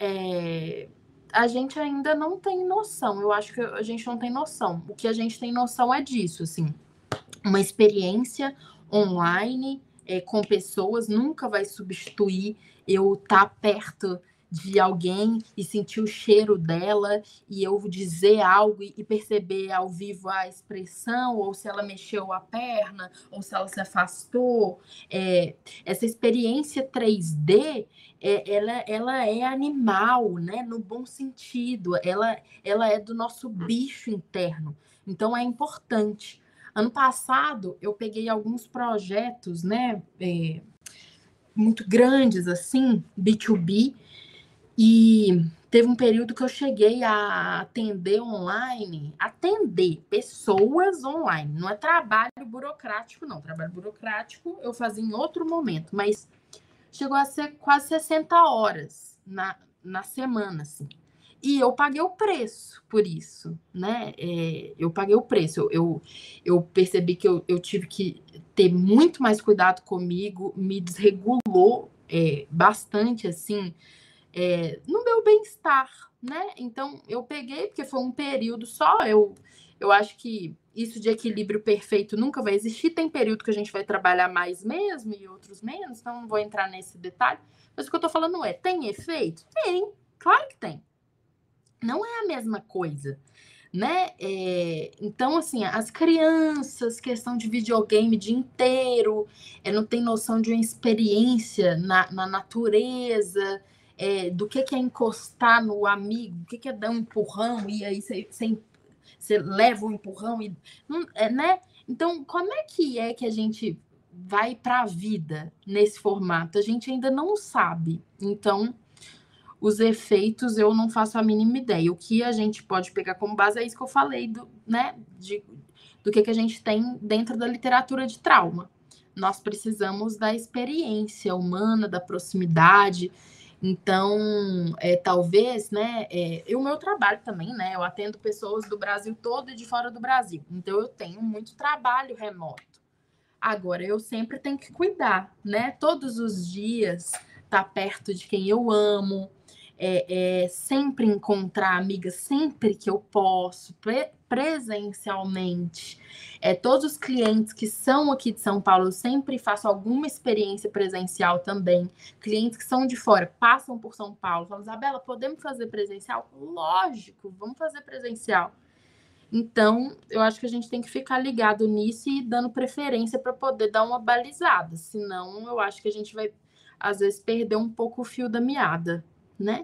a gente ainda não tem noção. Eu acho que a gente não tem noção. O que a gente tem noção é disso, assim, uma experiência online com pessoas nunca vai substituir eu estar perto de alguém e sentir o cheiro dela e eu dizer algo e perceber ao vivo a expressão, ou se ela mexeu a perna, ou se ela se afastou. Essa experiência 3D, ela é animal, né? No bom sentido. Ela é do nosso bicho interno. Então, é importante. Ano passado, eu peguei alguns projetos, né, muito grandes, assim, B2B, e teve um período que eu cheguei a atender pessoas online. Não é trabalho burocrático, não. Trabalho burocrático eu fazia em outro momento, mas chegou a ser quase 60 horas na semana, assim. E eu paguei o preço por isso, né? Eu paguei o preço. Eu percebi que eu tive que ter muito mais cuidado comigo, me desregulou bastante, assim, no meu bem-estar, né? Então, eu peguei, porque foi um período só. Eu acho que isso de equilíbrio perfeito nunca vai existir. Tem período que a gente vai trabalhar mais mesmo e outros menos, então não vou entrar nesse detalhe. Mas o que eu tô falando tem efeito? Tem, claro que tem. Não é a mesma coisa, né? Então, assim, as crianças, questão de videogame o dia inteiro, não tem noção de uma experiência na natureza, do que é encostar no amigo, o que é dar um empurrão, e aí você leva o empurrão, né? Então, como é que a gente vai para a vida nesse formato? A gente ainda não sabe. Então, os efeitos eu não faço a mínima ideia. O que a gente pode pegar como base é isso que eu falei, né, do que a gente tem dentro da literatura de trauma. Nós precisamos da experiência humana, da proximidade. Então, talvez, né, e o meu trabalho também, né, eu atendo pessoas do Brasil todo e de fora do Brasil. Então, eu tenho muito trabalho remoto. Agora, eu sempre tenho que cuidar, né, todos os dias estar perto de quem eu amo, sempre encontrar amigas sempre que eu posso, presencialmente. Todos os clientes que são aqui de São Paulo, eu sempre faço alguma experiência presencial também. Clientes que são de fora, passam por São Paulo, falam, Isabela, podemos fazer presencial? Lógico, vamos fazer presencial. Então, eu acho que a gente tem que ficar ligado nisso e dando preferência para poder dar uma balizada. Senão, eu acho que a gente vai, às vezes, perder um pouco o fio da meada, né?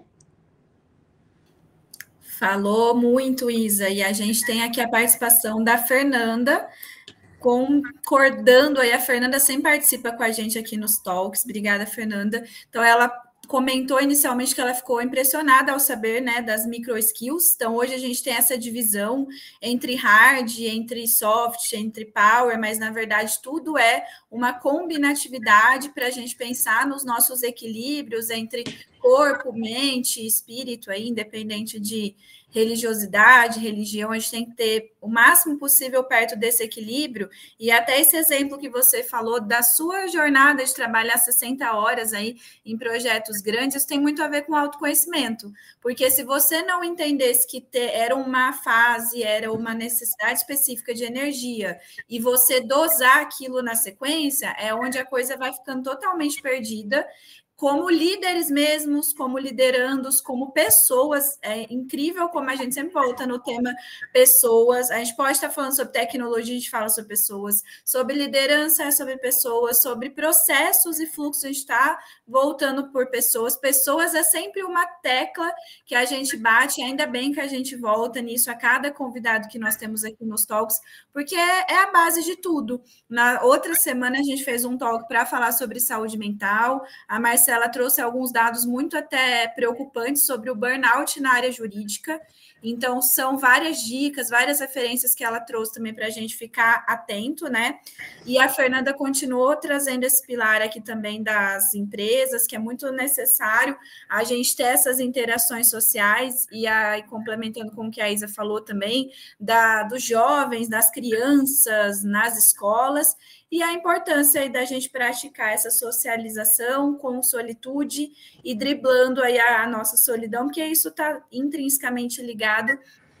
Falou muito, Isa. E a gente tem aqui a participação da Fernanda, concordando aí. A Fernanda sempre participa com a gente aqui nos talks. Obrigada, Fernanda. Então, ela comentou inicialmente que ela ficou impressionada ao saber, né, das micro skills. Então, hoje a gente tem essa divisão entre hard, entre soft, entre power, mas na verdade tudo é uma combinatividade para a gente pensar nos nossos equilíbrios entre corpo, mente, espírito, aí, independente de religiosidade, religião, a gente tem que ter o máximo possível perto desse equilíbrio. E até esse exemplo que você falou da sua jornada de trabalhar 60 horas aí em projetos grandes, isso tem muito a ver com autoconhecimento, porque se você não entendesse que era uma fase, era uma necessidade específica de energia, e você dosar aquilo na sequência, é onde a coisa vai ficando totalmente perdida, como líderes mesmos, como liderandos, como pessoas. É incrível como a gente sempre volta no tema pessoas. A gente pode estar falando sobre tecnologia, a gente fala sobre pessoas, sobre liderança é sobre pessoas, sobre processos e fluxos, a gente está voltando por pessoas. Pessoas é sempre uma tecla que a gente bate, ainda bem que a gente volta nisso a cada convidado que nós temos aqui nos talks, porque é a base de tudo. Na outra semana a gente fez um talk para falar sobre saúde mental, a Marcela trouxe alguns dados muito até preocupantes sobre o burnout na área jurídica. Então, são várias dicas, várias referências que ela trouxe também para a gente ficar atento, né? E a Fernanda continuou trazendo esse pilar aqui também das empresas, que é muito necessário a gente ter essas interações sociais, e aí, complementando com o que a Isa falou também, dos jovens, das crianças nas escolas, e a importância aí da gente praticar essa socialização com solitude e driblando aí a nossa solidão, porque isso está intrinsecamente ligado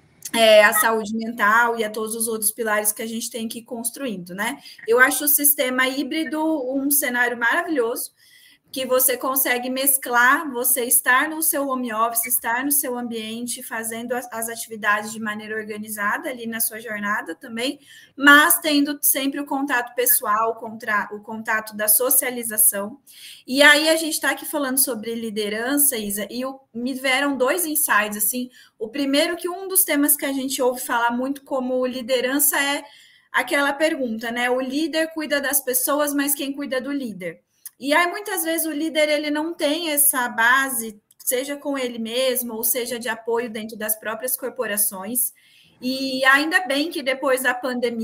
à saúde mental e a todos os outros pilares que a gente tem que ir construindo, né? Eu acho o sistema híbrido um cenário maravilhoso, que você consegue mesclar, você estar no seu home office, estar no seu ambiente, fazendo as atividades de maneira organizada ali na sua jornada também, mas tendo sempre o contato pessoal, o contato da socialização. E aí a gente está aqui falando sobre liderança, Isa, e me vieram dois insights, assim. O primeiro, que um dos temas que a gente ouve falar muito como liderança é aquela pergunta, né? O líder cuida das pessoas, mas quem cuida do líder? E aí, muitas vezes, o líder ele não tem essa base, seja com ele mesmo, ou seja de apoio dentro das próprias corporações. E ainda bem que depois da pandemia,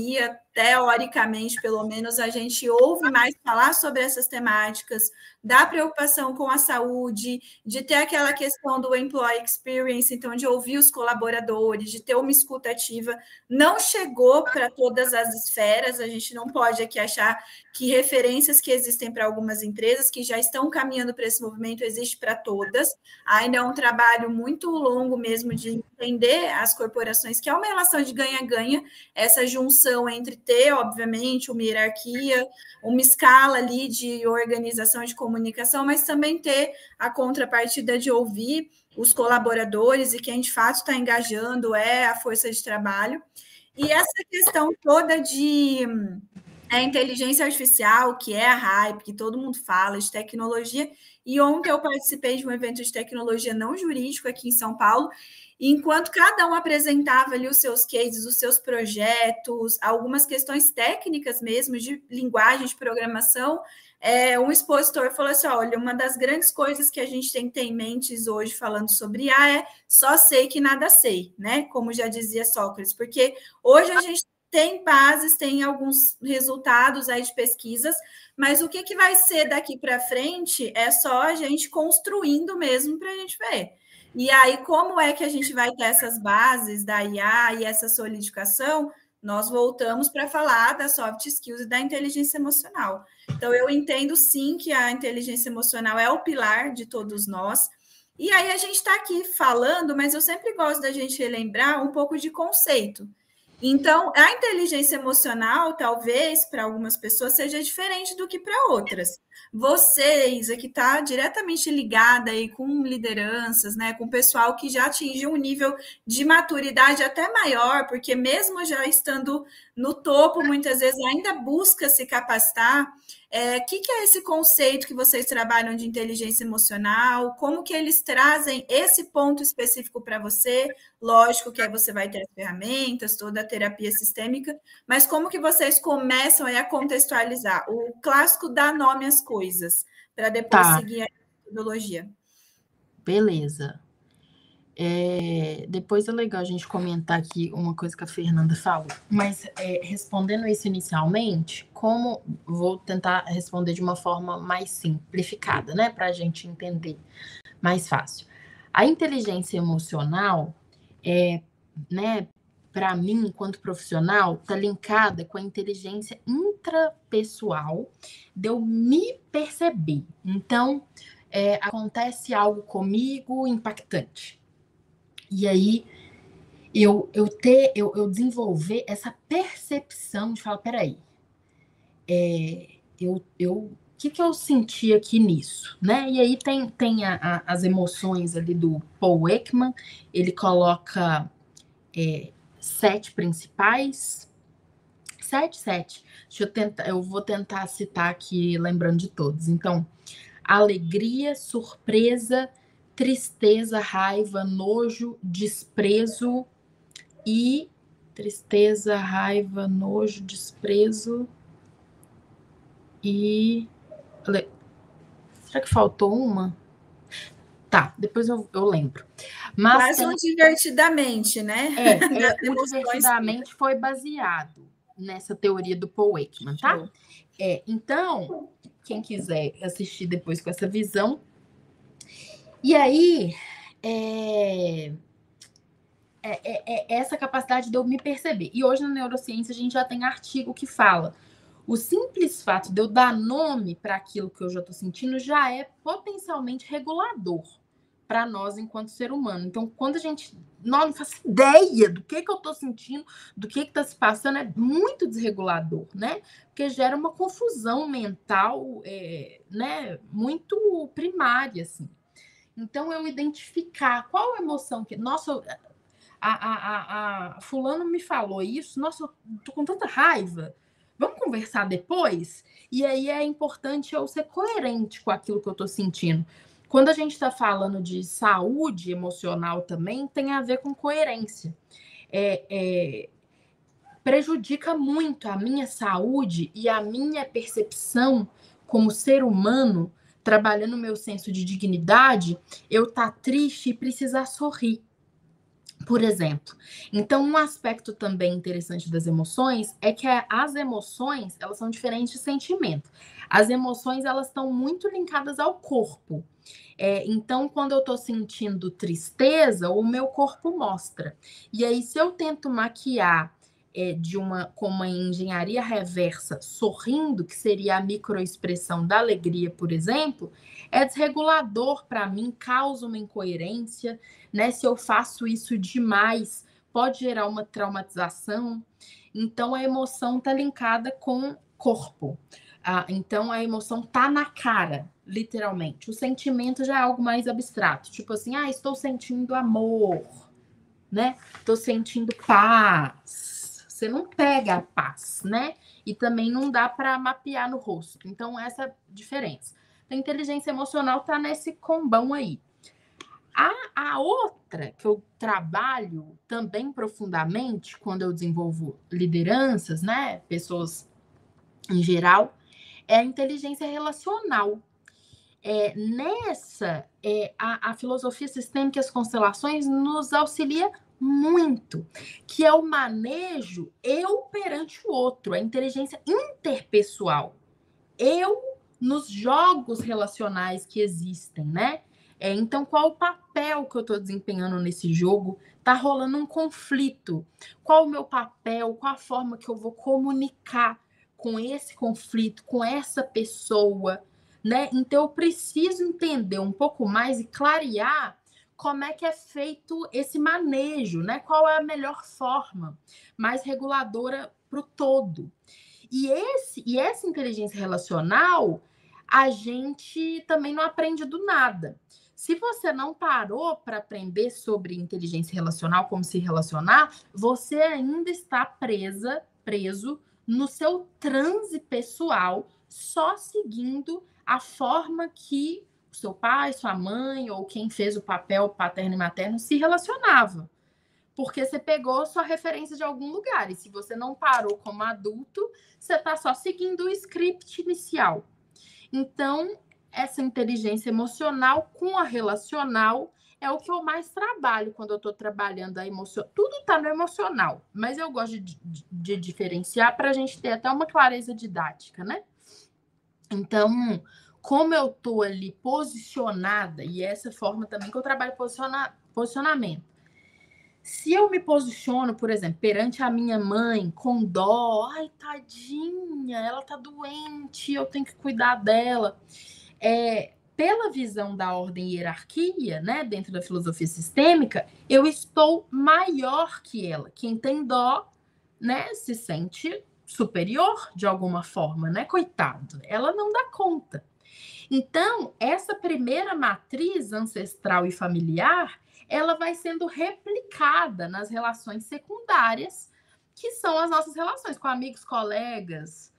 teoricamente, pelo menos, a gente ouve mais falar sobre essas temáticas, da preocupação com a saúde, de ter aquela questão do employee experience, então de ouvir os colaboradores, de ter uma escuta ativa. Não chegou para todas as esferas, a gente não pode aqui achar que referências que existem para algumas empresas que já estão caminhando para esse movimento existe para todas. Ainda é um trabalho muito longo mesmo de entender as corporações, que é uma relação de ganha-ganha, essa junção entre ter, obviamente, uma hierarquia, uma escala ali de organização de comunicação, mas também ter a contrapartida de ouvir os colaboradores e quem de fato está engajando é a força de trabalho. E essa questão toda de inteligência artificial, que é a hype, que todo mundo fala, de tecnologia. E ontem eu participei de um evento de tecnologia não jurídico aqui em São Paulo, e enquanto cada um apresentava ali os seus cases, os seus projetos, algumas questões técnicas mesmo, de linguagem, de programação, um expositor falou assim, olha, uma das grandes coisas que a gente tem que ter em mente hoje falando sobre IA é só sei que nada sei, né? Como já dizia Sócrates, porque hoje a gente tem bases, tem alguns resultados aí de pesquisas, mas o que vai ser daqui para frente é só a gente construindo mesmo para a gente ver. E aí, como é que a gente vai ter essas bases da IA e essa solidificação? Nós voltamos para falar das soft skills e da inteligência emocional. Então, eu entendo sim que a inteligência emocional é o pilar de todos nós. E aí a gente está aqui falando, mas eu sempre gosto da gente relembrar um pouco de conceito. Então, a inteligência emocional, talvez, para algumas pessoas, seja diferente do que para outras. Você, Isa, que está diretamente ligada aí com lideranças, né, com pessoal que já atingiu um nível de maturidade até maior, porque mesmo já estando no topo, muitas vezes ainda busca se capacitar. Que é esse conceito que vocês trabalham de inteligência emocional? Como que eles trazem esse ponto específico para você? Lógico que aí você vai ter as ferramentas, toda a terapia sistêmica, mas como que vocês começam aí a contextualizar? O clássico dá nome às coisas, para depois seguir a metodologia. Beleza. Depois é legal a gente comentar aqui uma coisa que a Fernanda falou, mas respondendo isso inicialmente, vou tentar responder de uma forma mais simplificada, né, para a gente entender mais fácil. A inteligência emocional, né, para mim, enquanto profissional, está linkada com a inteligência intrapessoal de eu me perceber. Então, acontece algo comigo impactante. E aí, eu desenvolver essa percepção de falar, peraí, o que eu senti aqui nisso, né? E aí tem as emoções ali do Paul Ekman, ele coloca 7 principais, 7. Eu vou tentar citar aqui, lembrando de todos. Então, alegria, surpresa, tristeza, raiva, nojo, desprezo e... Tristeza, raiva, nojo, desprezo e... Será que faltou uma? Tá, depois eu lembro. Mas quase um divertidamente, né? O divertidamente foi baseado nessa teoria do Paul Ekman, tá? Então, quem quiser assistir depois com essa visão. E aí, essa capacidade de eu me perceber. E hoje na neurociência a gente já tem artigo que fala o simples fato de eu dar nome para aquilo que eu já estou sentindo já é potencialmente regulador para nós enquanto ser humano. Então, quando a gente não faz ideia do que eu estou sentindo, do que está se passando, é muito desregulador, né? Porque gera uma confusão mental, né? Muito primária, assim. Então, eu identificar qual emoção que... Nossa, a fulano me falou isso. Nossa, eu tô com tanta raiva. Vamos conversar depois? E aí é importante eu ser coerente com aquilo que eu tô sentindo. Quando a gente está falando de saúde emocional também, tem a ver com coerência. Prejudica muito a minha saúde e a minha percepção como ser humano, trabalhando o meu senso de dignidade, eu estar triste e precisar sorrir. Por exemplo, então um aspecto também interessante das emoções é que as emoções, elas são diferentes de sentimento. As emoções, elas estão muito linkadas ao corpo. Então, quando eu estou sentindo tristeza, o meu corpo mostra. E aí, se eu tento maquiar com uma engenharia reversa, sorrindo, que seria a microexpressão da alegria, por exemplo, é desregulador para mim, causa uma incoerência, né? Se eu faço isso demais, pode gerar uma traumatização. Então, a emoção está linkada com corpo. Então, a emoção está na cara, literalmente. O sentimento já é algo mais abstrato. Tipo assim, estou sentindo amor, né? Estou sentindo paz. Você não pega a paz, né? E também não dá para mapear no rosto. Então, essa é a diferença. A inteligência emocional está nesse combão aí. A outra que eu trabalho também profundamente quando eu desenvolvo lideranças, né? Pessoas em geral, é a inteligência relacional. A filosofia sistêmica e as constelações nos auxilia muito, que é o manejo eu perante o outro, a inteligência interpessoal. Eu nos jogos relacionais que existem, né? Então, qual o papel que eu estou desempenhando nesse jogo? Tá rolando um conflito. Qual o meu papel? Qual a forma que eu vou comunicar com esse conflito, com essa pessoa, né? Então, eu preciso entender um pouco mais e clarear como é que é feito esse manejo, né? Qual é a melhor forma mais reguladora para o todo. E essa inteligência relacional, a gente também não aprende do nada. Se você não parou para aprender sobre inteligência relacional, como se relacionar, você ainda está preso no seu transe pessoal, só seguindo a forma que o seu pai, sua mãe ou quem fez o papel paterno e materno se relacionava. Porque você pegou sua referência de algum lugar. E se você não parou como adulto, você está só seguindo o script inicial. Então, essa inteligência emocional com a relacional é o que eu mais trabalho quando eu estou trabalhando a emoção. Tudo está no emocional, mas eu gosto de diferenciar para a gente ter até uma clareza didática, né? Então, como eu estou ali posicionada, e essa forma também que eu trabalho posicionamento. Se eu me posiciono, por exemplo, perante a minha mãe com dó, ai, tadinha, ela tá doente, eu tenho que cuidar dela. Pela visão da ordem e hierarquia, né, dentro da filosofia sistêmica, eu estou maior que ela. Quem tem dó, né, se sente superior de alguma forma, né, coitado. Ela não dá conta. Então, essa primeira matriz ancestral e familiar, ela vai sendo replicada nas relações secundárias, que são as nossas relações com amigos, colegas,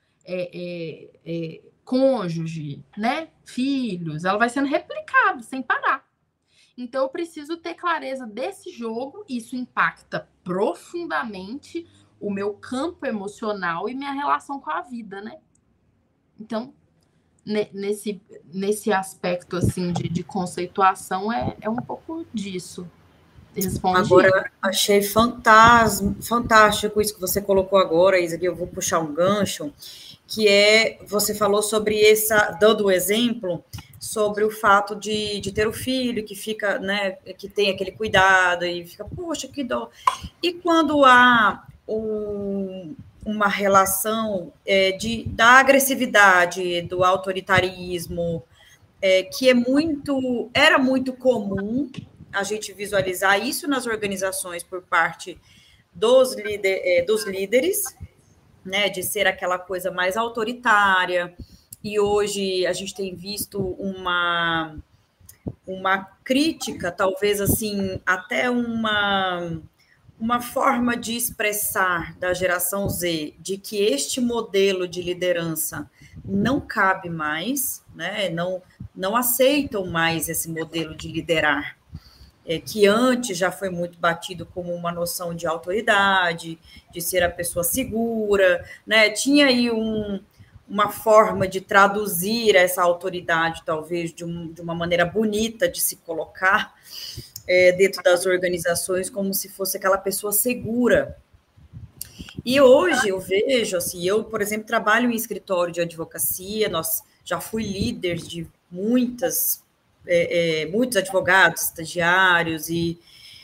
cônjuge, né? Filhos. Ela vai sendo replicada sem parar. Então, eu preciso ter clareza desse jogo. Isso impacta profundamente o meu campo emocional e minha relação com a vida, né? Então, nesse aspecto assim de conceituação é um pouco disso. Responde. Agora, achei fantástico isso que você colocou agora, Isa, que eu vou puxar um gancho, que você falou sobre dando o exemplo sobre o fato de ter o filho que fica, né, que tem aquele cuidado e fica, poxa, que dó. E quando há uma relação da agressividade, do autoritarismo, que era muito comum a gente visualizar isso nas organizações por parte dos líderes, né, de ser aquela coisa mais autoritária, e hoje a gente tem visto uma crítica, talvez assim, até uma forma de expressar da geração Z de que este modelo de liderança não cabe mais, né? Não aceitam mais esse modelo de liderar, que antes já foi muito batido como uma noção de autoridade, de ser a pessoa segura, né? Tinha aí uma forma de traduzir essa autoridade, talvez, de uma maneira bonita de se colocar, dentro das organizações como se fosse aquela pessoa segura. E hoje eu vejo, assim, eu, por exemplo, trabalho em escritório de advocacia, já fui líder de muitos advogados, estagiários, e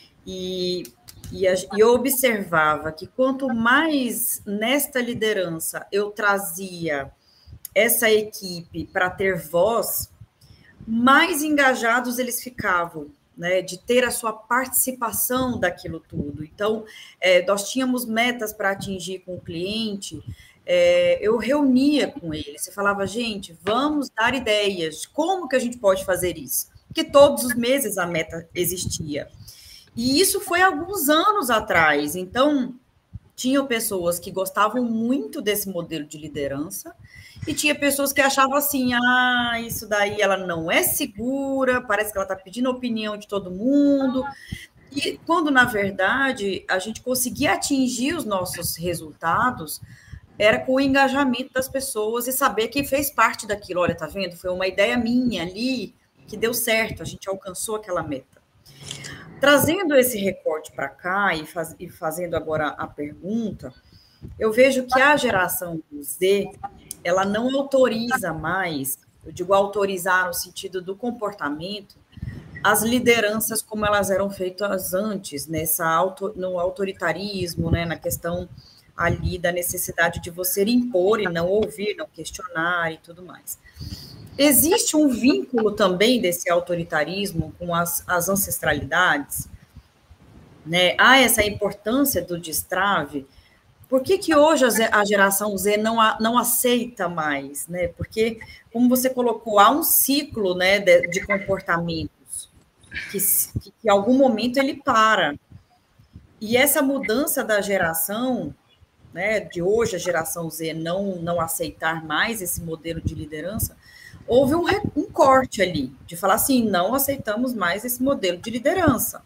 eu observava que quanto mais nesta liderança eu trazia essa equipe para ter voz, mais engajados eles ficavam, né, de ter a sua participação daquilo tudo. Então, nós tínhamos metas para atingir com o cliente, eu reunia com ele, você falava, gente, vamos dar ideias, como que a gente pode fazer isso? Porque todos os meses a meta existia. E isso foi alguns anos atrás, então, tinham pessoas que gostavam muito desse modelo de liderança, e tinha pessoas que achavam assim, isso daí ela não é segura, parece que ela está pedindo a opinião de todo mundo, e quando, na verdade, a gente conseguia atingir os nossos resultados, era com o engajamento das pessoas e saber que fez parte daquilo. Olha, tá vendo? Foi uma ideia minha ali que deu certo, a gente alcançou aquela meta. Trazendo esse recorte para cá e fazendo agora a pergunta, eu vejo que a geração Z, ela não autoriza mais, eu digo autorizar no sentido do comportamento, as lideranças como elas eram feitas antes, no autoritarismo, né, na questão ali da necessidade de você impor e não ouvir, não questionar e tudo mais. Existe um vínculo também desse autoritarismo com as ancestralidades, né? Há essa importância do destrave. Por que hoje a geração Z não aceita mais, né? Porque, como você colocou, há um ciclo, né, de comportamentos que em algum momento ele para. E essa mudança da geração, né, de hoje a geração Z não aceitar mais esse modelo de liderança, houve um corte ali, de falar assim, não aceitamos mais esse modelo de liderança.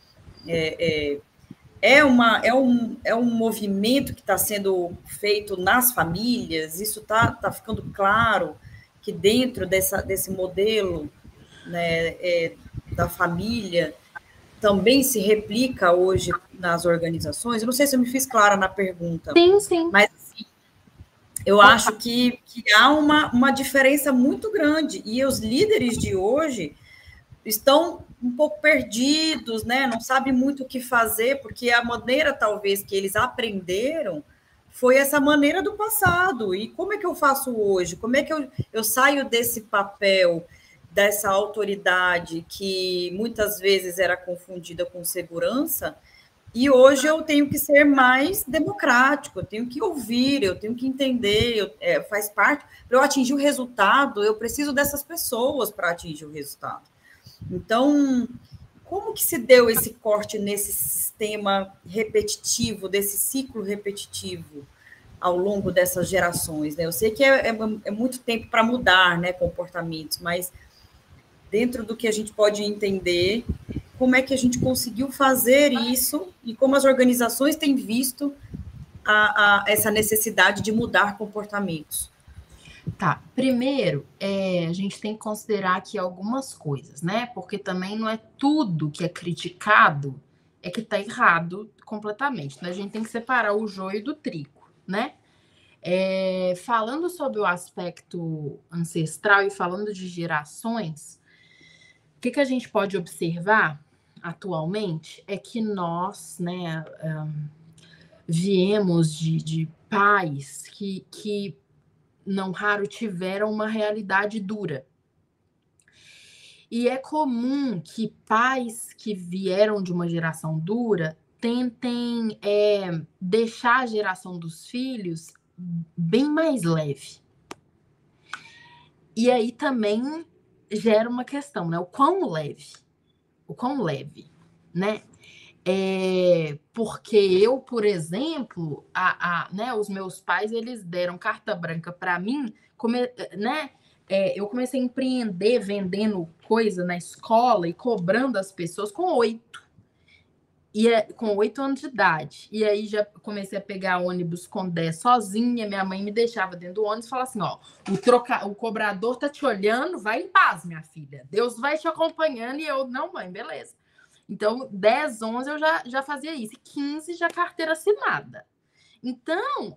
É um movimento que está sendo feito nas famílias, isso está ficando claro que dentro desse modelo, né, da família também se replica hoje nas organizações. Eu não sei se eu me fiz clara na pergunta. Sim. Mas assim, eu acho que há uma diferença muito grande, e os líderes de hoje estão um pouco perdidos, né? Não sabem muito o que fazer, porque a maneira, talvez, que eles aprenderam foi essa maneira do passado. E como é que eu faço hoje? Como é que eu saio desse papel, dessa autoridade que muitas vezes era confundida com segurança, e hoje eu tenho que ser mais democrático, eu tenho que ouvir, eu tenho que entender, faz parte. Para eu atingir o resultado, eu preciso dessas pessoas para atingir o resultado. Então, como que se deu esse corte nesse sistema repetitivo, desse ciclo repetitivo ao longo dessas gerações, né? Eu sei que é muito tempo para mudar, né, comportamentos, mas dentro do que a gente pode entender, como é que a gente conseguiu fazer isso e como as organizações têm visto essa necessidade de mudar comportamentos. Tá, primeiro, a gente tem que considerar aqui algumas coisas, né? Porque também não é tudo que é criticado que está errado completamente, né? A gente tem que separar o joio do trigo, né? Falando sobre o aspecto ancestral e falando de gerações, o que a gente pode observar atualmente é que nós, né, viemos de pais que não raro tiveram uma realidade dura. E é comum que pais que vieram de uma geração dura tentem deixar a geração dos filhos bem mais leve. E aí também gera uma questão, né? O quão leve, né? Porque eu, por exemplo, né, os meus pais, eles deram carta branca para mim, né? Eu comecei a empreender vendendo coisa na escola e cobrando as pessoas com 8. Com 8 anos de idade. E aí já comecei a pegar ônibus com 10 sozinha. Minha mãe me deixava dentro do ônibus e falava assim, ó, o cobrador tá te olhando, vai em paz, minha filha. Deus vai te acompanhando. E eu, não, mãe, beleza. Então, 10, 11 eu já fazia isso. 15 já carteira assinada. Então,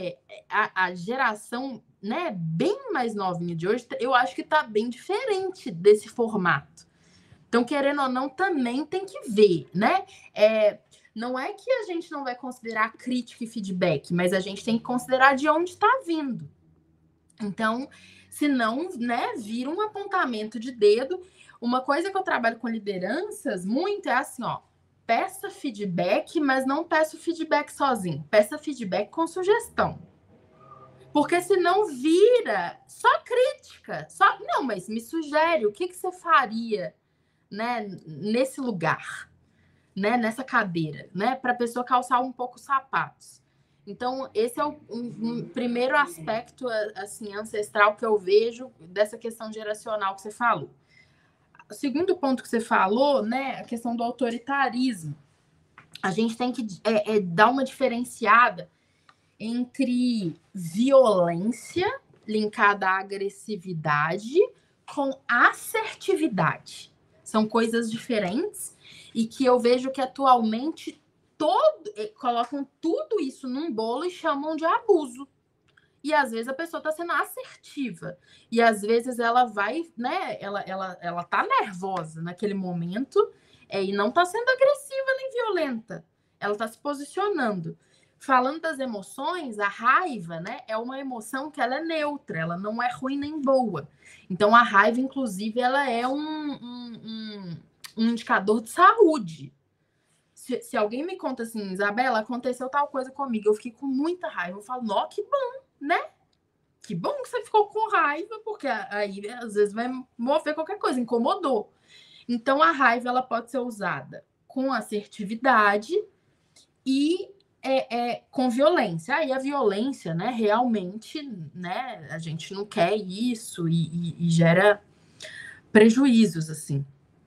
a geração, né, bem mais novinha de hoje, eu acho que está bem diferente desse formato. Então, querendo ou não, também tem que ver, né? Não é que a gente não vai considerar crítica e feedback, mas a gente tem que considerar de onde está vindo. Então, senão, né, vira um apontamento de dedo. Uma coisa que eu trabalho com lideranças muito é assim, ó, peça feedback, mas não peça o feedback sozinho. Peça feedback com sugestão. Porque senão vira só crítica. Não, mas me sugere, o que você faria, né, nesse lugar, né, nessa cadeira, né, para a pessoa calçar um pouco os sapatos. Então, esse é um primeiro aspecto, assim, ancestral que eu vejo dessa questão geracional que você falou. O segundo ponto que você falou, né, a questão do autoritarismo. A gente tem que dar uma diferenciada entre violência linkada à agressividade com assertividade. São coisas diferentes e que eu vejo que atualmente colocam tudo isso num bolo e chamam de abuso. E às vezes a pessoa está sendo assertiva. E às vezes ela vai, né? Ela tá nervosa naquele momento e não está sendo agressiva nem violenta. Ela está se posicionando. Falando das emoções, a raiva, né, é uma emoção que ela é neutra, ela não é ruim nem boa. Então a raiva, inclusive, ela é um indicador de saúde. Se alguém me conta assim, Isabela, aconteceu tal coisa comigo, eu fiquei com muita raiva. Eu falo, nó, que bom, né? Que bom que você ficou com raiva, porque aí às vezes vai mover qualquer coisa, incomodou. Então a raiva ela pode ser usada com assertividade e com violência. Aí a violência, né, realmente, né, a gente não quer isso e gera prejuízos, assim.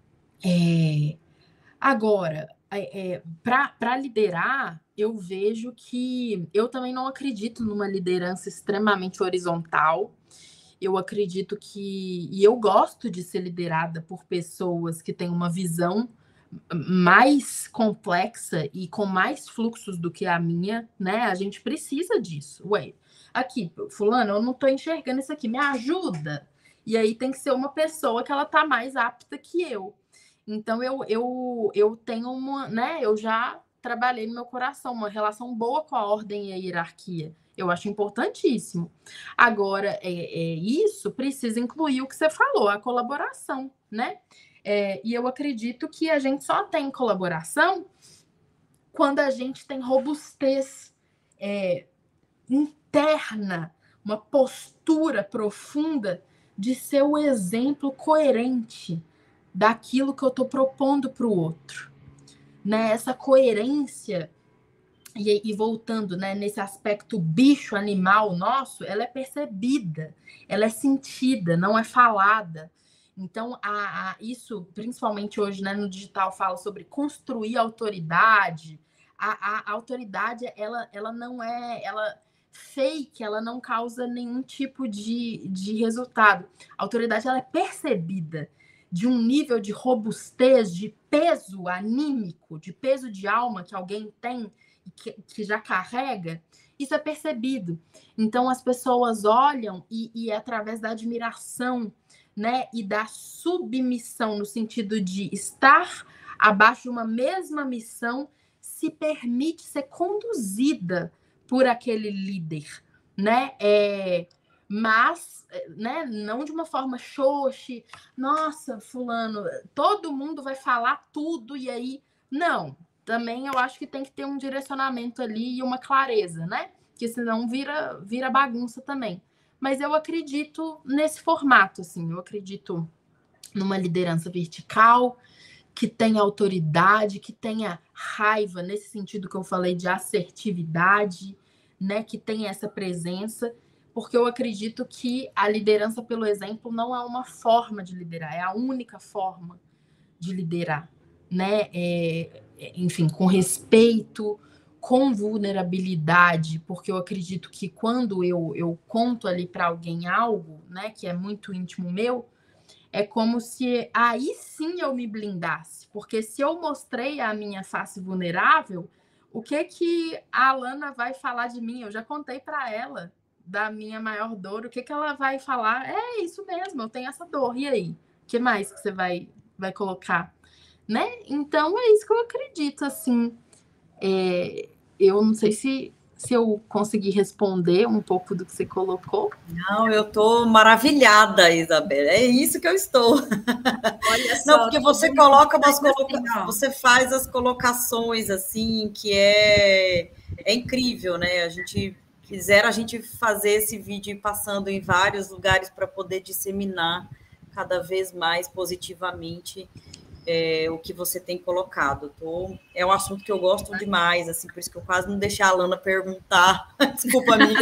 Agora, para liderar, eu vejo que eu também não acredito numa liderança extremamente horizontal. Eu acredito e eu gosto de ser liderada por pessoas que têm uma visão mais complexa e com mais fluxos do que a minha, né? A gente precisa disso. Ué, aqui, fulano, eu não estou enxergando isso aqui, me ajuda. E aí tem que ser uma pessoa que ela tá mais apta que eu. Então, eu tenho uma, né? Eu já trabalhei no meu coração uma relação boa com a ordem e a hierarquia. Eu acho importantíssimo. Agora, isso precisa incluir o que você falou, a colaboração, né? E eu acredito que a gente só tem colaboração quando a gente tem robustez interna, uma postura profunda de ser o exemplo coerente daquilo que eu estou propondo para o outro, né? Essa coerência e voltando, né, nesse aspecto bicho animal nosso, ela é percebida, ela é sentida, não é falada. Então, isso, principalmente hoje, né, no digital, fala sobre construir autoridade. A autoridade, ela não é fake, ela não causa nenhum tipo de resultado. A autoridade, ela é percebida de um nível de robustez, de peso anímico, de peso de alma que alguém tem, que já carrega, isso é percebido. Então, as pessoas olham e através da admiração, né, e da submissão, no sentido de estar abaixo de uma mesma missão, se permite ser conduzida por aquele líder, né? Mas, né, não de uma forma xoxe, nossa, fulano, todo mundo vai falar tudo e aí... Não, também eu acho que tem que ter um direcionamento ali e uma clareza, né? Porque senão vira bagunça também. Mas eu acredito nesse formato, assim, eu acredito numa liderança vertical, que tenha autoridade, que tenha raiva, nesse sentido que eu falei de assertividade, né? Que tenha essa presença, porque eu acredito que a liderança pelo exemplo não é uma forma de liderar, é a única forma de liderar, né? Enfim, com respeito, com vulnerabilidade, porque eu acredito que quando eu conto ali para alguém algo, né, que é muito íntimo meu, é como se aí sim eu me blindasse. Porque se eu mostrei a minha face vulnerável, o que a Alana vai falar de mim? Eu já contei para ela da minha maior dor. O que ela vai falar? É isso mesmo, eu tenho essa dor. E aí? O que mais que você vai colocar? Né? Então, é isso que eu acredito, assim. Eu não sei se eu consegui responder um pouco do que você colocou. Não, eu estou maravilhada, Isabela. É isso que eu estou. Olha só, não, porque você coloca você faz as colocações assim, que é incrível, né? A gente fazer esse vídeo passando em vários lugares para poder disseminar cada vez mais positivamente o que você tem colocado. É um assunto que eu gosto demais, assim, por isso que eu quase não deixei a Alana perguntar. Desculpa, amiga.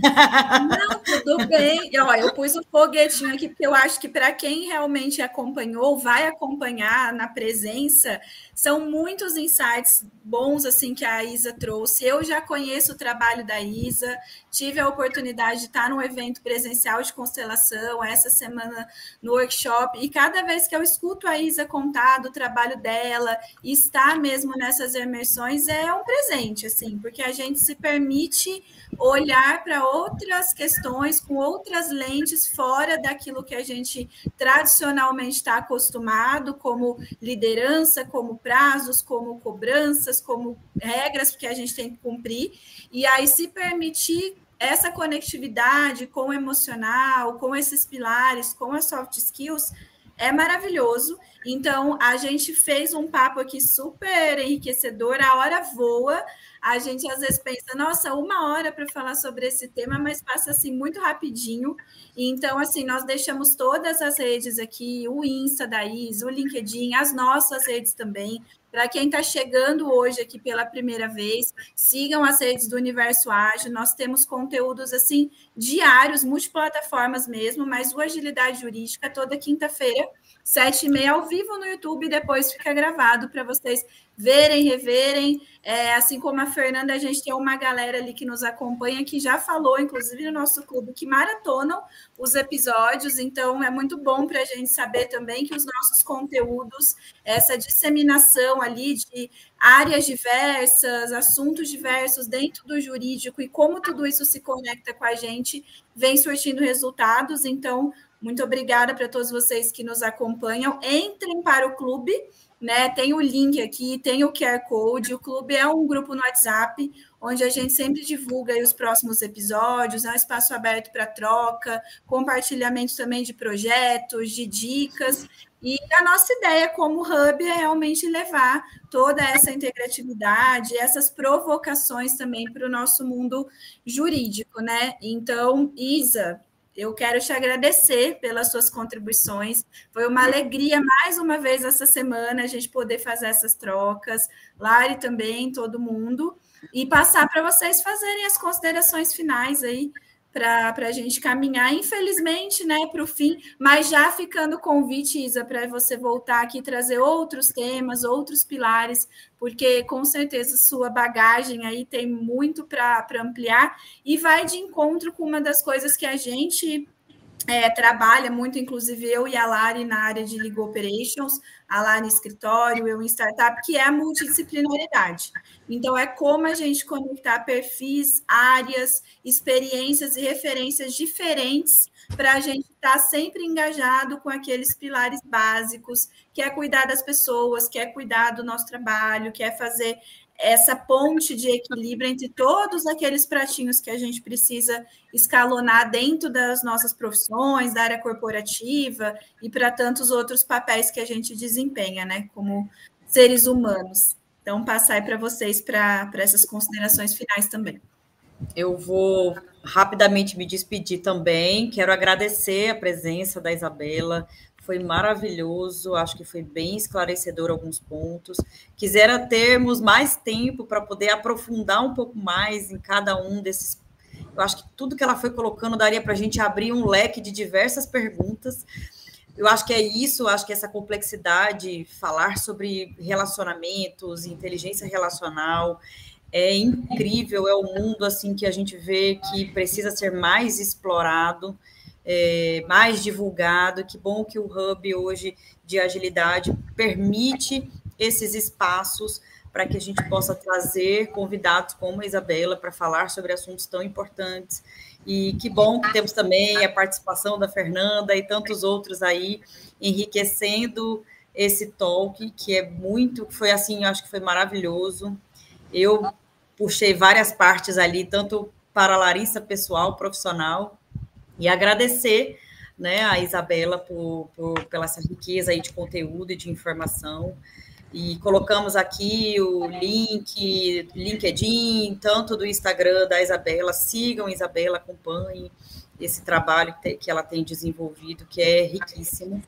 Não, tudo bem. Ó, eu pus o foguetinho aqui, porque eu acho que para quem realmente acompanhou, vai acompanhar na presença, são muitos insights bons assim que a Isa trouxe. Eu já conheço o trabalho da Isa, tive a oportunidade de estar num evento presencial de constelação, essa semana no workshop, e cada vez que eu escuto a Isa contar do trabalho dela e estar mesmo nessas imersões é um presente, assim, porque a gente se permite olhar para outras questões com outras lentes fora daquilo que a gente tradicionalmente está acostumado, como liderança, como prazos, como cobranças, como regras que a gente tem que cumprir, e aí se permitir essa conectividade com o emocional, com esses pilares, com as soft skills, é maravilhoso. Então, a gente fez um papo aqui super enriquecedor, a hora voa, a gente às vezes pensa, nossa, 1 hora para falar sobre esse tema, mas passa assim muito rapidinho. Então, assim, nós deixamos todas as redes aqui, o Insta da Isa, o LinkedIn, as nossas redes também. Para quem está chegando hoje aqui pela primeira vez, sigam as redes do Universo Ágil. Nós temos conteúdos assim diários, multiplataformas mesmo, mas o Agilidade Jurídica toda quinta-feira, 7h30 ao vivo no YouTube, depois fica gravado para vocês verem, reverem. Assim como a Fernanda, a gente tem uma galera ali que nos acompanha, que já falou, inclusive no nosso clube, que maratonam os episódios, então é muito bom para a gente saber também que os nossos conteúdos, essa disseminação ali de áreas diversas, assuntos diversos dentro do jurídico e como tudo isso se conecta com a gente, vem surtindo resultados. Então, muito obrigada para todos vocês que nos acompanham. Entrem para o clube, né? Tem o link aqui, tem o QR Code. O clube é um grupo no WhatsApp, onde a gente sempre divulga aí os próximos episódios, é um espaço aberto para troca, compartilhamento também de projetos, de dicas. E a nossa ideia como hub é realmente levar toda essa integratividade, essas provocações também para o nosso mundo jurídico, né? Então, Isa, eu quero te agradecer pelas suas contribuições. Foi uma alegria, mais uma vez, essa semana, a gente poder fazer essas trocas. Lari também, todo mundo. E passar para vocês fazerem as considerações finais aí, para a gente caminhar, infelizmente, né, para o fim, mas já ficando o convite, Isa, para você voltar aqui e trazer outros temas, outros pilares, porque com certeza sua bagagem aí tem muito para ampliar e vai de encontro com uma das coisas que a gente trabalha muito, inclusive eu e a Lari na área de Legal Operations, a Lari em escritório, eu em startup, que é a multidisciplinaridade. Então, é como a gente conectar perfis, áreas, experiências e referências diferentes para a gente estar sempre engajado com aqueles pilares básicos, que é cuidar das pessoas, que é cuidar do nosso trabalho, que é fazer essa ponte de equilíbrio entre todos aqueles pratinhos que a gente precisa escalonar dentro das nossas profissões, da área corporativa e para tantos outros papéis que a gente desempenha, né, como seres humanos. Então, passar aí para vocês para essas considerações finais também. Eu vou rapidamente me despedir também. Quero agradecer a presença da Isabela. Foi maravilhoso, acho que foi bem esclarecedor alguns pontos. Quisera termos mais tempo para poder aprofundar um pouco mais em cada um desses. Eu acho que tudo que ela foi colocando daria para a gente abrir um leque de diversas perguntas. Eu acho que é isso, acho que essa complexidade, falar sobre relacionamentos, inteligência relacional, é incrível, é um mundo assim que a gente vê que precisa ser mais explorado. mais divulgado. Que bom que o Hub hoje de agilidade permite esses espaços para que a gente possa trazer convidados como a Isabela para falar sobre assuntos tão importantes. E que bom que temos também a participação da Fernanda e tantos outros aí, enriquecendo esse talk, que foi assim, eu acho que foi maravilhoso. Eu puxei várias partes ali, tanto para a Larissa pessoal, profissional, e agradecer, né, a Isabela pela essa riqueza aí de conteúdo e de informação. E colocamos aqui o LinkedIn, tanto do Instagram da Isabela. Sigam a Isabela, acompanhem esse trabalho que ela tem desenvolvido, que é riquíssimo.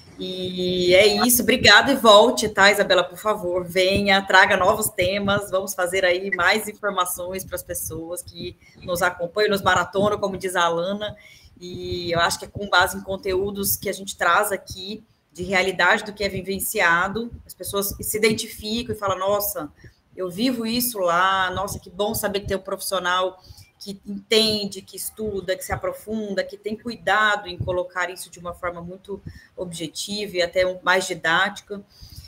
E é isso, obrigada, e volte, tá, Isabela, por favor, venha, traga novos temas, vamos fazer aí mais informações para as pessoas que nos acompanham, nos maratonam, como diz a Alana, e eu acho que é com base em conteúdos que a gente traz aqui, de realidade do que é vivenciado, as pessoas se identificam e falam, nossa, eu vivo isso lá, nossa, que bom saber que tem um profissional que entende, que estuda, que se aprofunda, que tem cuidado em colocar isso de uma forma muito objetiva e até mais didática,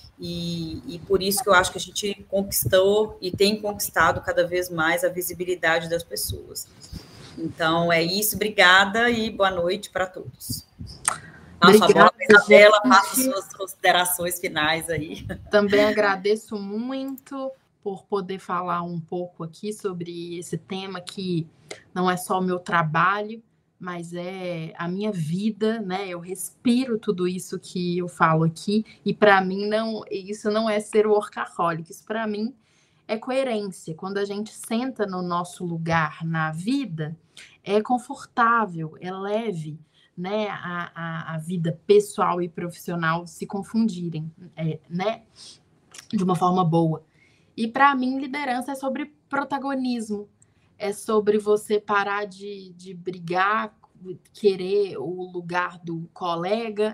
e por isso que eu acho que a gente conquistou e tem conquistado cada vez mais a visibilidade das pessoas. Então, é isso, obrigada e boa noite para todos. Passo a bola para a Isabela, faça suas considerações finais aí. Também agradeço muito por poder falar um pouco aqui sobre esse tema que não é só o meu trabalho, mas é a minha vida, né? Eu respiro tudo isso que eu falo aqui, e para mim isso não é ser workaholic, isso para mim é coerência. Quando a gente senta no nosso lugar na vida, é confortável, é leve, né, a vida pessoal e profissional se confundirem, né, de uma forma boa. E para mim, liderança é sobre protagonismo, é sobre você parar de brigar, querer o lugar do colega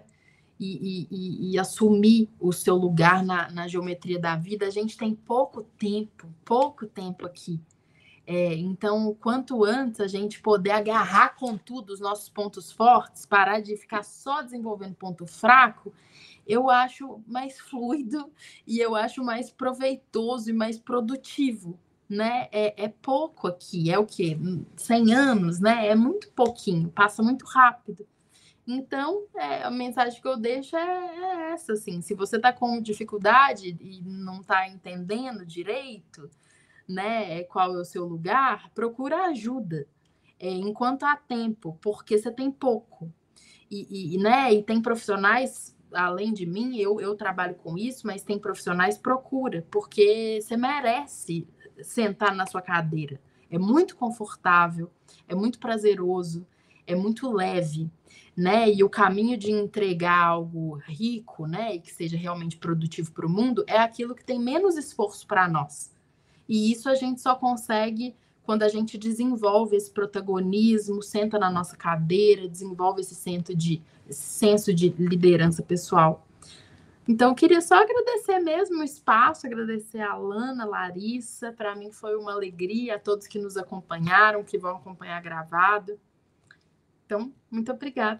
e assumir o seu lugar na geometria da vida. A gente tem pouco tempo aqui. Então, quanto antes a gente poder agarrar com tudo os nossos pontos fortes, parar de ficar só desenvolvendo ponto fraco, eu acho mais fluido e eu acho mais proveitoso e mais produtivo, né? É pouco aqui, é o quê? 100 anos, né? É muito pouquinho, passa muito rápido. Então, a mensagem que eu deixo é essa, assim, se você está com dificuldade e não está entendendo direito, né, qual é o seu lugar, procura ajuda enquanto há tempo, porque você tem pouco. Né, e tem profissionais, além de mim, eu trabalho com isso, mas tem profissionais, procura, porque você merece sentar na sua cadeira. É muito confortável, é muito prazeroso, é muito leve, né? E o caminho de entregar algo rico, né, e que seja realmente produtivo para o mundo, é aquilo que tem menos esforço para nós. E isso a gente só consegue quando a gente desenvolve esse protagonismo, senta na nossa cadeira, desenvolve esse senso de liderança pessoal. Então, eu queria só agradecer mesmo o espaço, agradecer a Alana, a Larissa. Para mim foi uma alegria, a todos que nos acompanharam, que vão acompanhar gravado. Então, muito obrigada.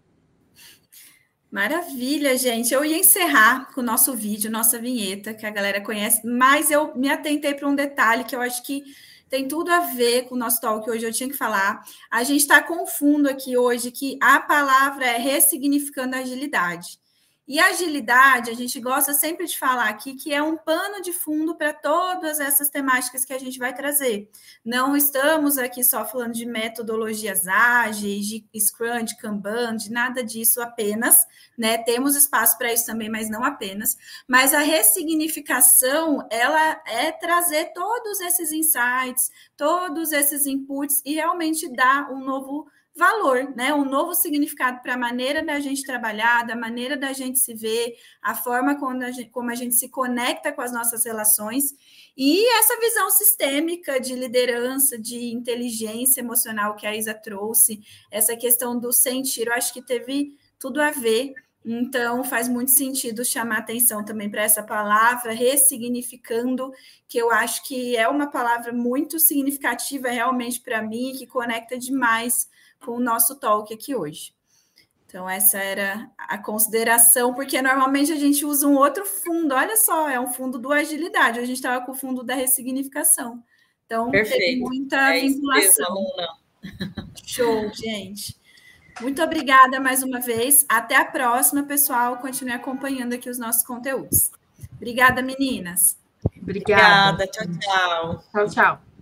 Maravilha, gente. Eu ia encerrar com o nosso vídeo, nossa vinheta, que a galera conhece, mas eu me atentei para um detalhe que eu acho que tem tudo a ver com o nosso talk hoje, eu tinha que falar. A gente está com fundo aqui hoje que a palavra é ressignificando agilidade. E agilidade, a gente gosta sempre de falar aqui que é um pano de fundo para todas essas temáticas que a gente vai trazer. Não estamos aqui só falando de metodologias ágeis, de Scrum, de Kanban, de nada disso apenas, né? Temos espaço para isso também, mas não apenas. Mas a ressignificação, ela é trazer todos esses insights, todos esses inputs e realmente dar um novo valor, né? Um novo significado para a maneira da gente trabalhar, da maneira da gente se ver, a forma como a gente se conecta com as nossas relações e essa visão sistêmica de liderança, de inteligência emocional que a Isa trouxe, essa questão do sentir, eu acho que teve tudo a ver Então, faz muito sentido chamar atenção também para essa palavra, ressignificando, que eu acho que é uma palavra muito significativa realmente para mim, que conecta demais com o nosso talk aqui hoje. Então, essa era a consideração, porque normalmente a gente usa um outro fundo, olha só, é um fundo do agilidade, a gente estava com o fundo da ressignificação. Então, tem muita vinculação. Isso mesmo, aluna. Show, gente. Muito obrigada mais uma vez. Até a próxima, pessoal. Continue acompanhando aqui os nossos conteúdos. Obrigada, meninas. Obrigada. Tchau, tchau. Tchau, tchau.